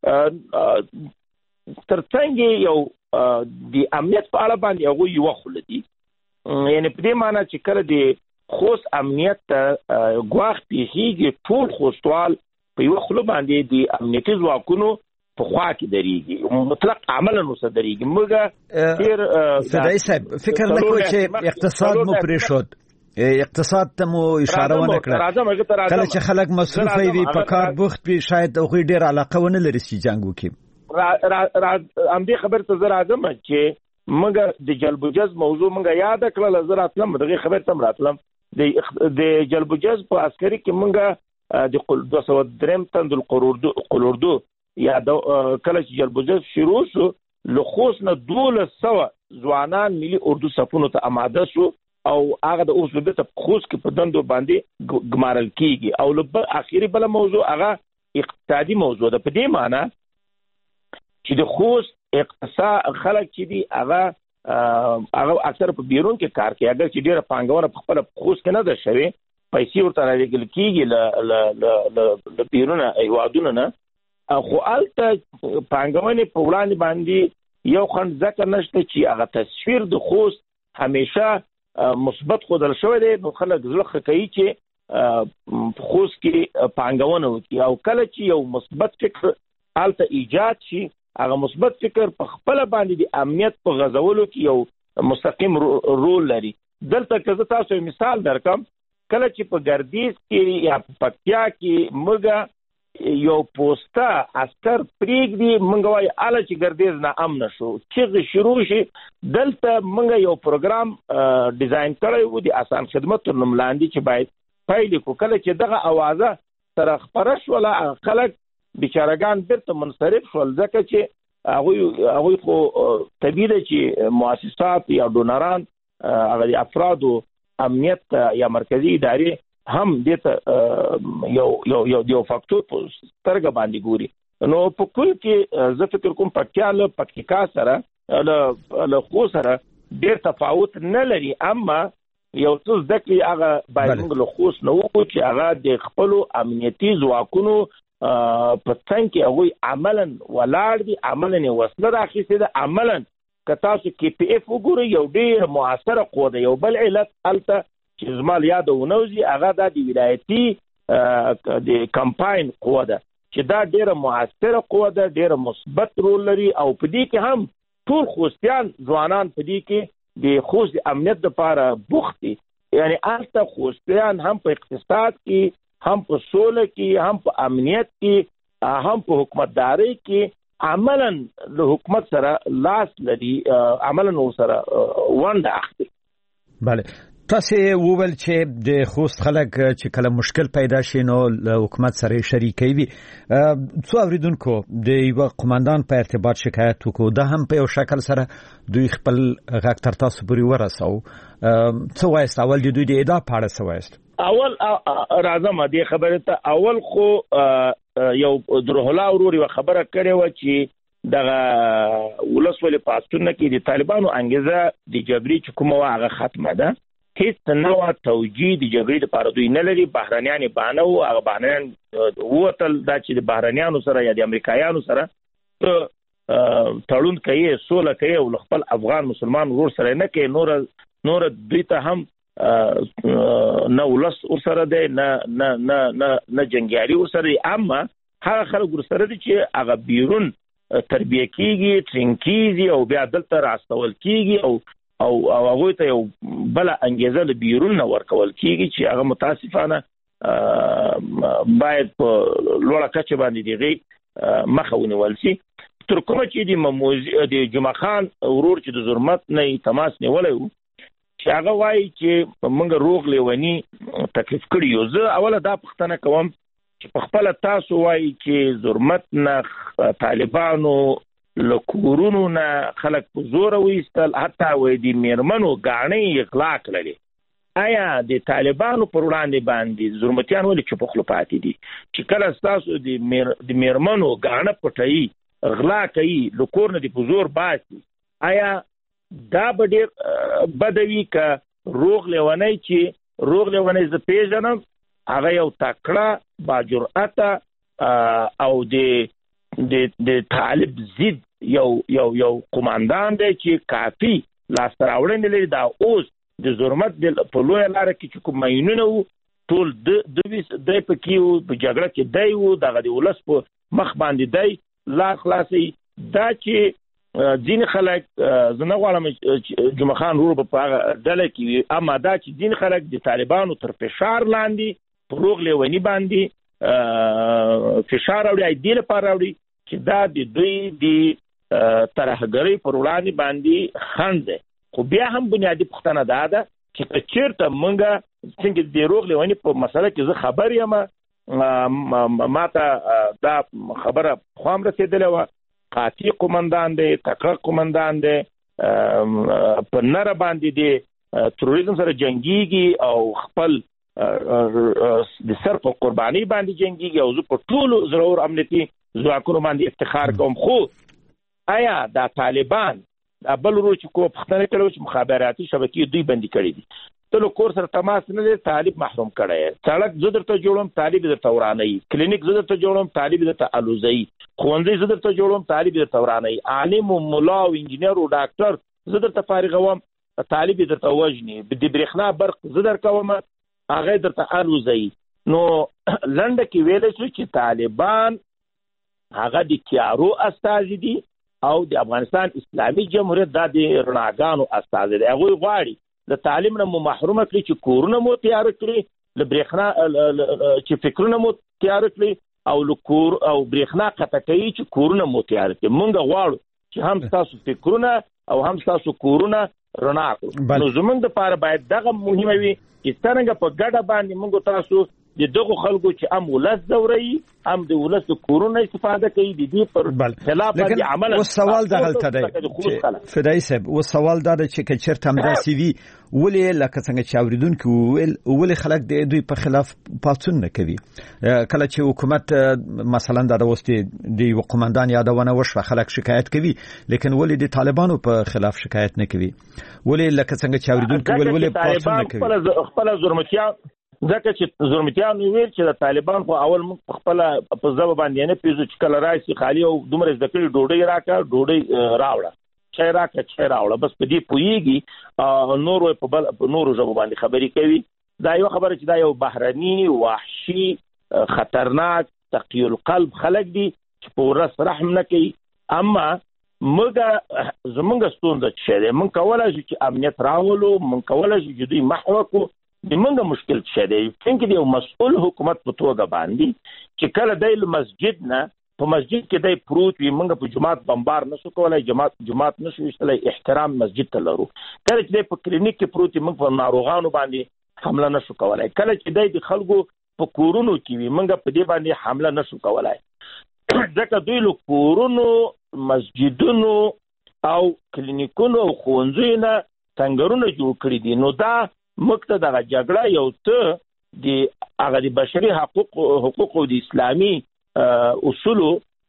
Speaker 6: ترڅنګ یو د امنیت په اړه باندې هغه یو خل دي، یعنی په دې معنی چې کله د خوست امنیت ته ګواښ پیښیږي ټول خوستوال په یو خل باندې د امنیتي ځواکونو په خوا کې درېږي، مطلق عملا نو درېږي. موږ ډېر
Speaker 4: فدایي صاحب فکر نه کوو چې اقتصاد مو پرې شد، اقتصاد ته مو اشاره ونه کړه. کله چې خلک مصروف وي په کار بوخت وي شاید هغوی ډېر علاقه ونه لري چې جنګ وکړي.
Speaker 6: همدې خبر ته زه راځم چې موږ د جلب و جذب موضوع موږ یاد کړله، زه راتلم دغې خبر ته م راتلم. د جلب و جذب په عسکري کې موږ د دوه سوه درېیم تند القلوردو یا کله چې جلب و جذب شروع شو له خوست نه دولس سوه ځوانان ملي اردو صفونو ته اماده شو او هغه د اوس د خوست کې په دندو باندې ګمارل کیږي. او له اخیری بل موضوع هغه اقتصادي موضوع ده. په دې معنی چې د خوست اقتصاد خلک چې دي هغه هغه اکثر په بیرون کې کار کوي. اگر چې ډیره پانګونه په خپل خوست کې نه ده شوی، پیسې ورته راځي کیږي ل ل بیرون ایوادونه نه، خو الته پانګونه په وړاندې باندې یو خند ذکر نشته چې هغه تصویر د خوست همیشه مثبت خودل شوی دی. نو خلک زړه کوي چې خوست کې پانګونه وکړي، او کله چې یو مثبت فکر الته ایجاد شي، هغه مثبت فکر په خپل باندې د امنیت په غزولو کې یو مستقیم رول لري. دلته که زه تاسو مثال درکم، کله چې په ګردیز کې یا په پکتیا کې موږ یو پوسټه عسكر پریږدي، موږ وایي اله چې ګردیز نه امن شو، چې شروع شي دلته موږ یو پروګرام ډیزاین کړی و د آسان خدمت تر نوم لاندې چې باید پیل کو. کله چې دغه اوازه سره خپره شوله، خلک بیچارهګان بیرته منصرف شول، ځکه چې هغوی هغوی خو طبیعي ده چې مؤسسات یا ډونران هغه د افرادو امنیت یا مرکزی ادارې هم دې ته یو یو یو یو فاکتور په سترګه باندې ګوري. نو په کل کې زه فکر کوم پکتیا له پکتیکا سره له خو سره ډېر تفاوت نه لري، اما یو څه زده کړي هغه باید موږ له خوست نه وکړو چې هغه د خپلو امنیتي ځواکونو په څنګ کې هغوی عملا ولاړ دي، عملا یې وسله راخیستې ده. عملا که تاسو کې پی اف وګورئ، یو ډېر مؤثره قوه ده. یو بل علت هلته چې زما یاد ونوځي هغه دا د ولایتي د کمپاین قوه ده، چې دا ډېره مؤثره قوه ده، ډېره مثبت رول لري. او په دې کې هم ټول خوستیان ځوانان په دې کې د خوست د امنیت لپاره بوخت دي. یعنی هلته خوستیان هم په اقتصاد کې، هم په سوله کې، هم په امنیت کې، هم په حکومتداري کې عملا له حکومت سره لاس لري، عملا سره ونډه اخلي.
Speaker 4: بله، تاسو وویل چې د خوست خلک چې کله مشکل پیدا شي نو له حکومت سره شریکي وي. څو اوریدونکو د یو قومندان په ارتباط شکایت وکړو، دا هم په یو شکل سره دوی خپل غږ تر تاسو پورې ورسو. څه وایست اول د دوی د ادعا په اړه څه وایست؟
Speaker 6: اول راځم دې خبره ته. اول خو یو دروح الله ورور یو خبره کړې و چې دغه ولسوالۍ پاستونه کې د طالبانو انګیزه د جبري چې کومه هغه ختمه ده، هیڅ نوع توجیه د جګړې لپاره دوی نه لري. بهرنیان یې بهانه وو، هغه بهرنیان ووتل. دا چې د بهرنیانو سره یا د امریکایانو سره تړون کوي، سوله کوي، او خپل افغان مسلمان ورور سره نه کوي. نور نور دوی ته هم نه ولس ورسره دی، نه نه نه نه نه جنګیالي ورسره دی. اما هغه خلک ورسره دي چې هغه بیرون تربیه کیږي، ټرین کیږي، او بیا دلته راستول کیږي، او او او هغه ته یو بل انګیزه له بیرون نه ورکول کیږي چې هغه متاسفانه باید په لوړه کچه باندې دیږي مخه ونیول شي. تر کومه چې د مموزي د جمعه خان ورور چې د ظلمت نه تماس نیولای وو، چې هغه وایي چې موږ روغ لیونی تکلیف کړی یو. زه اوله دا پوښتنه کوم چې په خپل تاسو وایي چې ظلمت نه طالبانو له کورونو نه خلک په زور وایستل، حتی وایي د میرمنو ګاڼې اغلا کړلې. آیا د طالبانو پر وړاندې باندې ظلمتیان ولې چوپ خوله پاتې دي چې کله ستاسو د میر د میرمنو ګاڼه پټوي، غلا کوي، له کور نه د په زور باسي؟ آیا دا به ډېر بدوي که روغ لیونی چې روغ لیونی زه پیژنم هغه یو تکړه باجرأته او د د طالب ضد یو یو یو قوماندان دی چې کافي لاسته راوړنې لري. دا اوس د ظلمت په لویه لاره کې چې کوم ماینونه وو ټول دی پکې وو، په جګړه کې دی وو، دغه د ولس په مخ باندې دی لا خلاصي. دا چې ځینې خلک، زه نه غواړم جمعه خان ورور په هغه ډله کې وي، اما دا چې ځینې خلک د طالبانو تر فشار لاندې په روغ لیوني باندې فشار راوړي، دې لپاره راوړي چې دا د دوی د ترهګرۍ پر وړاندې باندې خنډ دی. خو بیا هم بنیادي پوښتنه دا ده چې که چېرته موږ څنګه د روغ لیوني په مسله کې زه خبر یم، ما ته دا خبره خوا هم رسېدلې وه، قاطع قومندان دی، تکړه قومندان دی، په نره باندې دی تروریزم سره جنگيږي او خپل د سر په قرباني باندې جنگيږي او زه په ټولو ضرور امنیتي ځواکونو باندې افتخار کوم. خو آیا دا طالبان بل ورو چې کو پښتنه کړو چې مخابراتي شبکې دوی بندي کړې دي ته له کور سره تماس نه لري طالب محروم کړي سړک زه درته جوړوم طالب درته وراني کلینیک زه درته جوړوم طالب درته الوزي ښوونځي زه درته جوړوم طالب درته وراني عالم او مولا او انجنیر او ډاکټر زه درته فارغوم طالب درته وژني د برېښنا برق زه درکوم هغه درته الوزي. نو لنډه کې ویل شو چې طالبان هغه د تیارو استازي دي او د افغانستان اسلامي جمهوریت د رڼاګانو استازي دي. هغه غواړي د تعلیم نه مو محروم کړي چې کورونه مو تیار کړي ل برېښنا چې فکرونه مو تیار کړي او ل کور او برېښنا قطع کوي چې کورونه مو تیار کړي. مونږ غواړو چې هم تاسو فکرونه او هم تاسو کورونه رڼا کړو. نو زمونږ لپاره باید دغه مهمه وي چې څنګه په ګډه باندې مونږ تاسو د دغه خلکو چې ام ولس دوري ام د ولس کورونه استفاده کوي د دې پر خلاف باندې عمل.
Speaker 4: او سوال دغلته دی فدای صاحب او سوال دا چې کچر تم دا سی وی ولې لکه څنګه چې اوریدونکو ولې خلک د دوی په خلاف پاتون نه کوي کله چې حکومت مثلا دا وسته د یو قومندان یادونه وشو خلک شکایت کوي لیکن ولې د طالبانو په خلاف شکایت نه کوي ولې لکه څنګه چې اوریدونکو ولې پاتون نه کوي
Speaker 6: خپل ظلمتیا ځکه چې ظلمتیانو ویل چې د طالبان خو اول خپل په ځواب باندې نه پیژو چې کله راشي خالی او دومره ذکر ډوډۍ راکا ډوډۍ راوړه چې راکا چې راوړه بس په دې پویږي نور په بل نور ځواب باندې خبري کوي. دا یو خبره چې دا یو بهرني وحشي خطرناک تقی القلب خلک دي چې په ورس رحم نه کوي. اما موږ زمونږ ستونزه چې موږ کولای شو چې امنیت راولو موږ کولای شو چې دوی محو کو د منګه مشکل څه دی څنګه دی یو مسؤل حکومت په توګه باندې چې کله د مسجد نه په مسجد کې د پروت وي منګه په جماعت بمبار نشو کولای جماعت جماعت نشو وشتلای احترام مسجد ته لرو کله چې په کلینیک کې پروت وي منګه په ناروغانو باندې حمله نشو کولای کله چې د خلکو په کورونو کې وي منګه په دې باندې حمله نشو کولای ځکه دوی له کورونو مسجدونو او کلینیکونو او ښوونځیو نه څنګهونه جوړ کړي دي. نو دا مکته دغه جګړه یو ته د هغه د بشري حقوق حقوق او د اسلامي اصول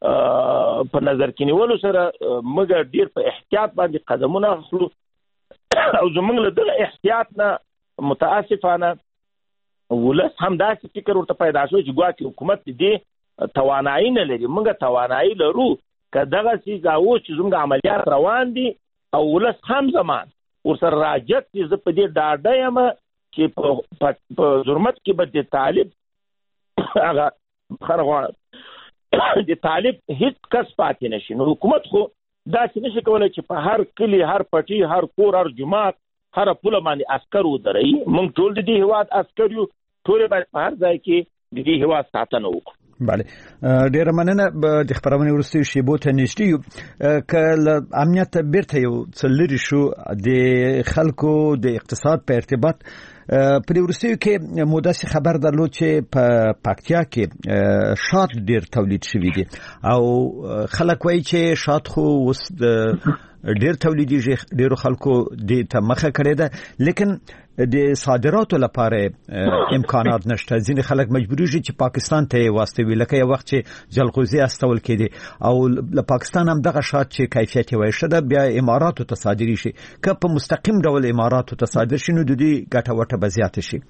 Speaker 6: په نظر کې نیولو سره موږ ډیر په احتیاط باندې قدمونه اخلو او زموږ له دغه احتیاط نه متاسفانه ولس هم داسې فکر ورته پیدا شو چې ګواکې حکومت دې توانایي نه لري موږ توانایي لرو که دغه څیز او چې زموږ عملیات روان دي او ولس هم زمان ورسره راجت چې زه په دې ډاډه یم چې په ظلمت کې به د طالب هغه خرغواړه د طالب هیڅ کس پاتې نشي. نو حکومت خو داسې نشي کولی چې په هر کلي هر پټي هر کور هر جماعت هر پوله باندې عسکر ودروي. موږ ټول د دې هیواد عسکر یو ټول باید په هر ځای کې د دې هیواد ساتنه وکړو.
Speaker 4: بله ډیر مننه د خبرونه ورستي شیبو ته نشټي کله امنیت بیرته یو څلری شو د خلکو د اقتصاد په ارتباط په ورستي کې موداسي خبر درلود چې په پکتیا کې شات ډیر تولید شوی دي او خلک وایي چې شات خو وس ډیر تولیدي ډیرو خلکو د تمخه کړی ده لیکن د صادراتو لپاره امکانات نشته. ځینې خلک مجبور دي چې پاکستان ته واستوي لکه یو وخت چې جلغوزي استول کېدي او له پاکستان هم دغه شات چې کیفیت یې وایشه بیا اماراتو ته صادري شي که په مستقیم ډول اماراتو ته صادر شي نو د دې ګټه وټه به زیاته شي.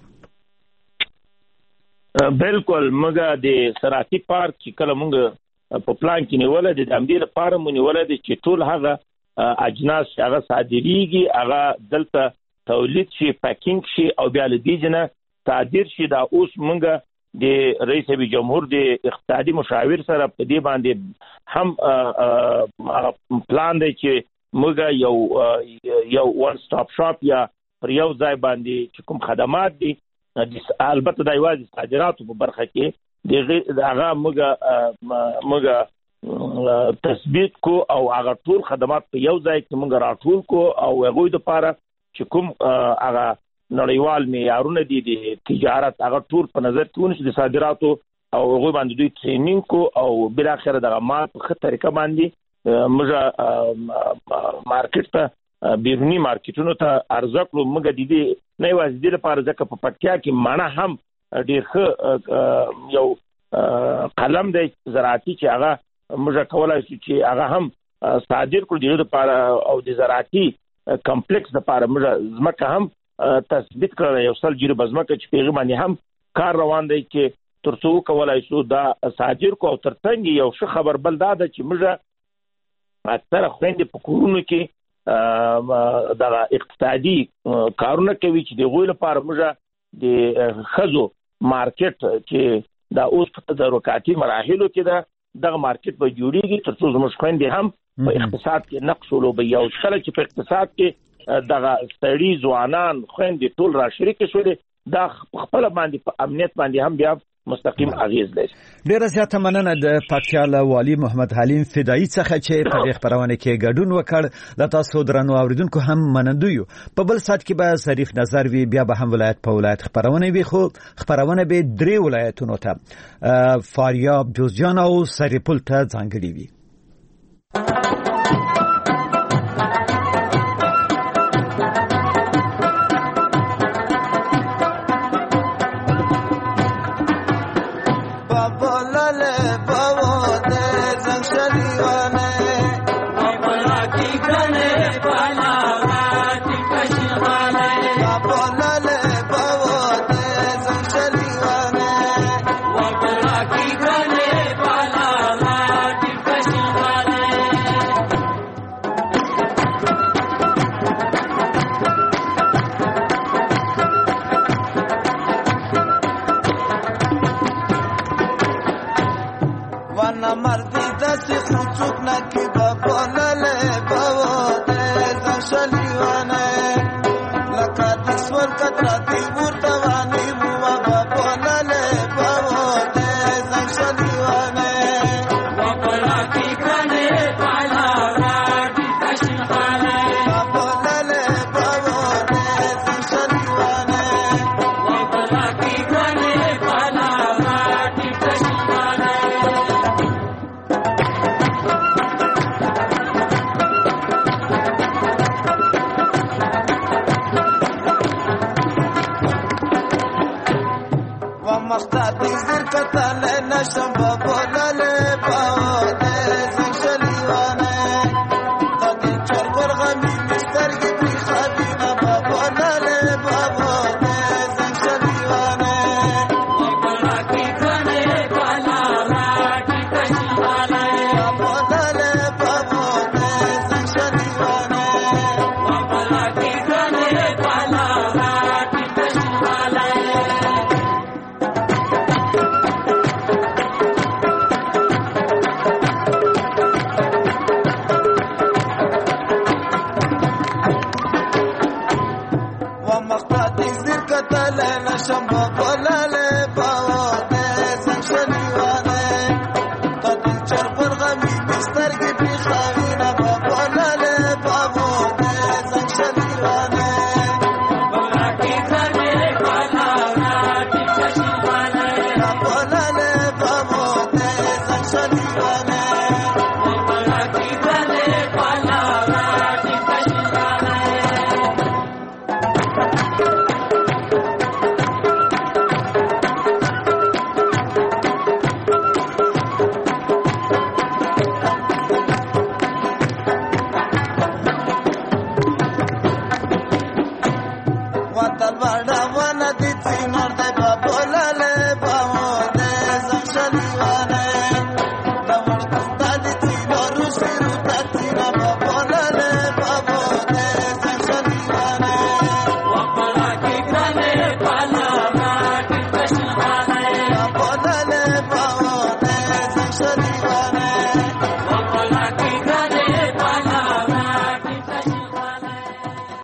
Speaker 6: بالکل موږ د سراتي پارک چې کله موږ په پلان کې نیولې د امدیر لپاره مونږ نیولې د چې ټول هغه اجناس هغه صادریږي هغه دلته تولید شي پاکینګ شي او بیا له دې جنه صادر شي. دا اوس موږ د رئیس جمهور د اقتصادي مشاور سره په دې باندې هم پلان دی چې موږ یو یو ون سټاپ شاپ یا پر یو ځای باندې چې کوم خدمات دي البته د ایوازي صادراتو په برخه کې دغه موږ موږ تثبیت کو او هغه ټول خدمات په یو ځای کې موږ راټول کو او هغه د لپاره چې کوم هغه نړیوال معیارونه دي د تجارت هغه ټول په نظر کې ونیسي د صادراتو او هغه باندې دوی ټرینینګ کو او بل اخر دغه مال په خطر طریقه باندې موږ مارکیټ ته بیرونی مارکیټونو ته عرضه کړو. موږ د دې نه یوازې د لپاره ځکه په پکتیا کې مڼه هم ډېر ښه یو قلم دی زراعتي چې هغه موږ کولای شو چې هغه هم صادر کړو د لپاره او د زراعتي کمپلیکس لپاره موږ ځمکه هم تثبیت کړل، یو سل جریب ځمکه چې پیغام باندې هم کار روان دی چې ترڅو کولای شو دا صادر کو. او ترڅنګ یو ښه خبر بل دا ده چې موږ اکثره خويندې په کورونو کې دا اقتصادي کارونه کوي چې د غوی لپاره موږ د خزو مارکیټ چې دا اوس په تدارکاتي مراحلو کې ده دغه مارکیټ به جوړیږي ترڅو زموږ خويندې هم په اقتصاد کې نقش ولوبي. او کله چې په اقتصاد کې دغه ستړي ځوانان خويندې ټول را شریک شول دا خپل باندې په امنیت باندې هم بیا مستقیم اغیز لري.
Speaker 4: ډیره زیاته مننه د پکتیا والي محمد حلیم فدایي څخه چې په دې خبرونه کې ګډون وکړ. د تاسو درنو اوریدونکو هم منندو یو. په بل سات کې به صریح نظر وی بیا به هم ولایت په ولایت خبرونه وی خو خبرونه به درې ولایتونو ته فاریاب، جوزجان او سرپل ته ځانګړي وي.
Speaker 14: ومقطع تزير كتلنا شمبا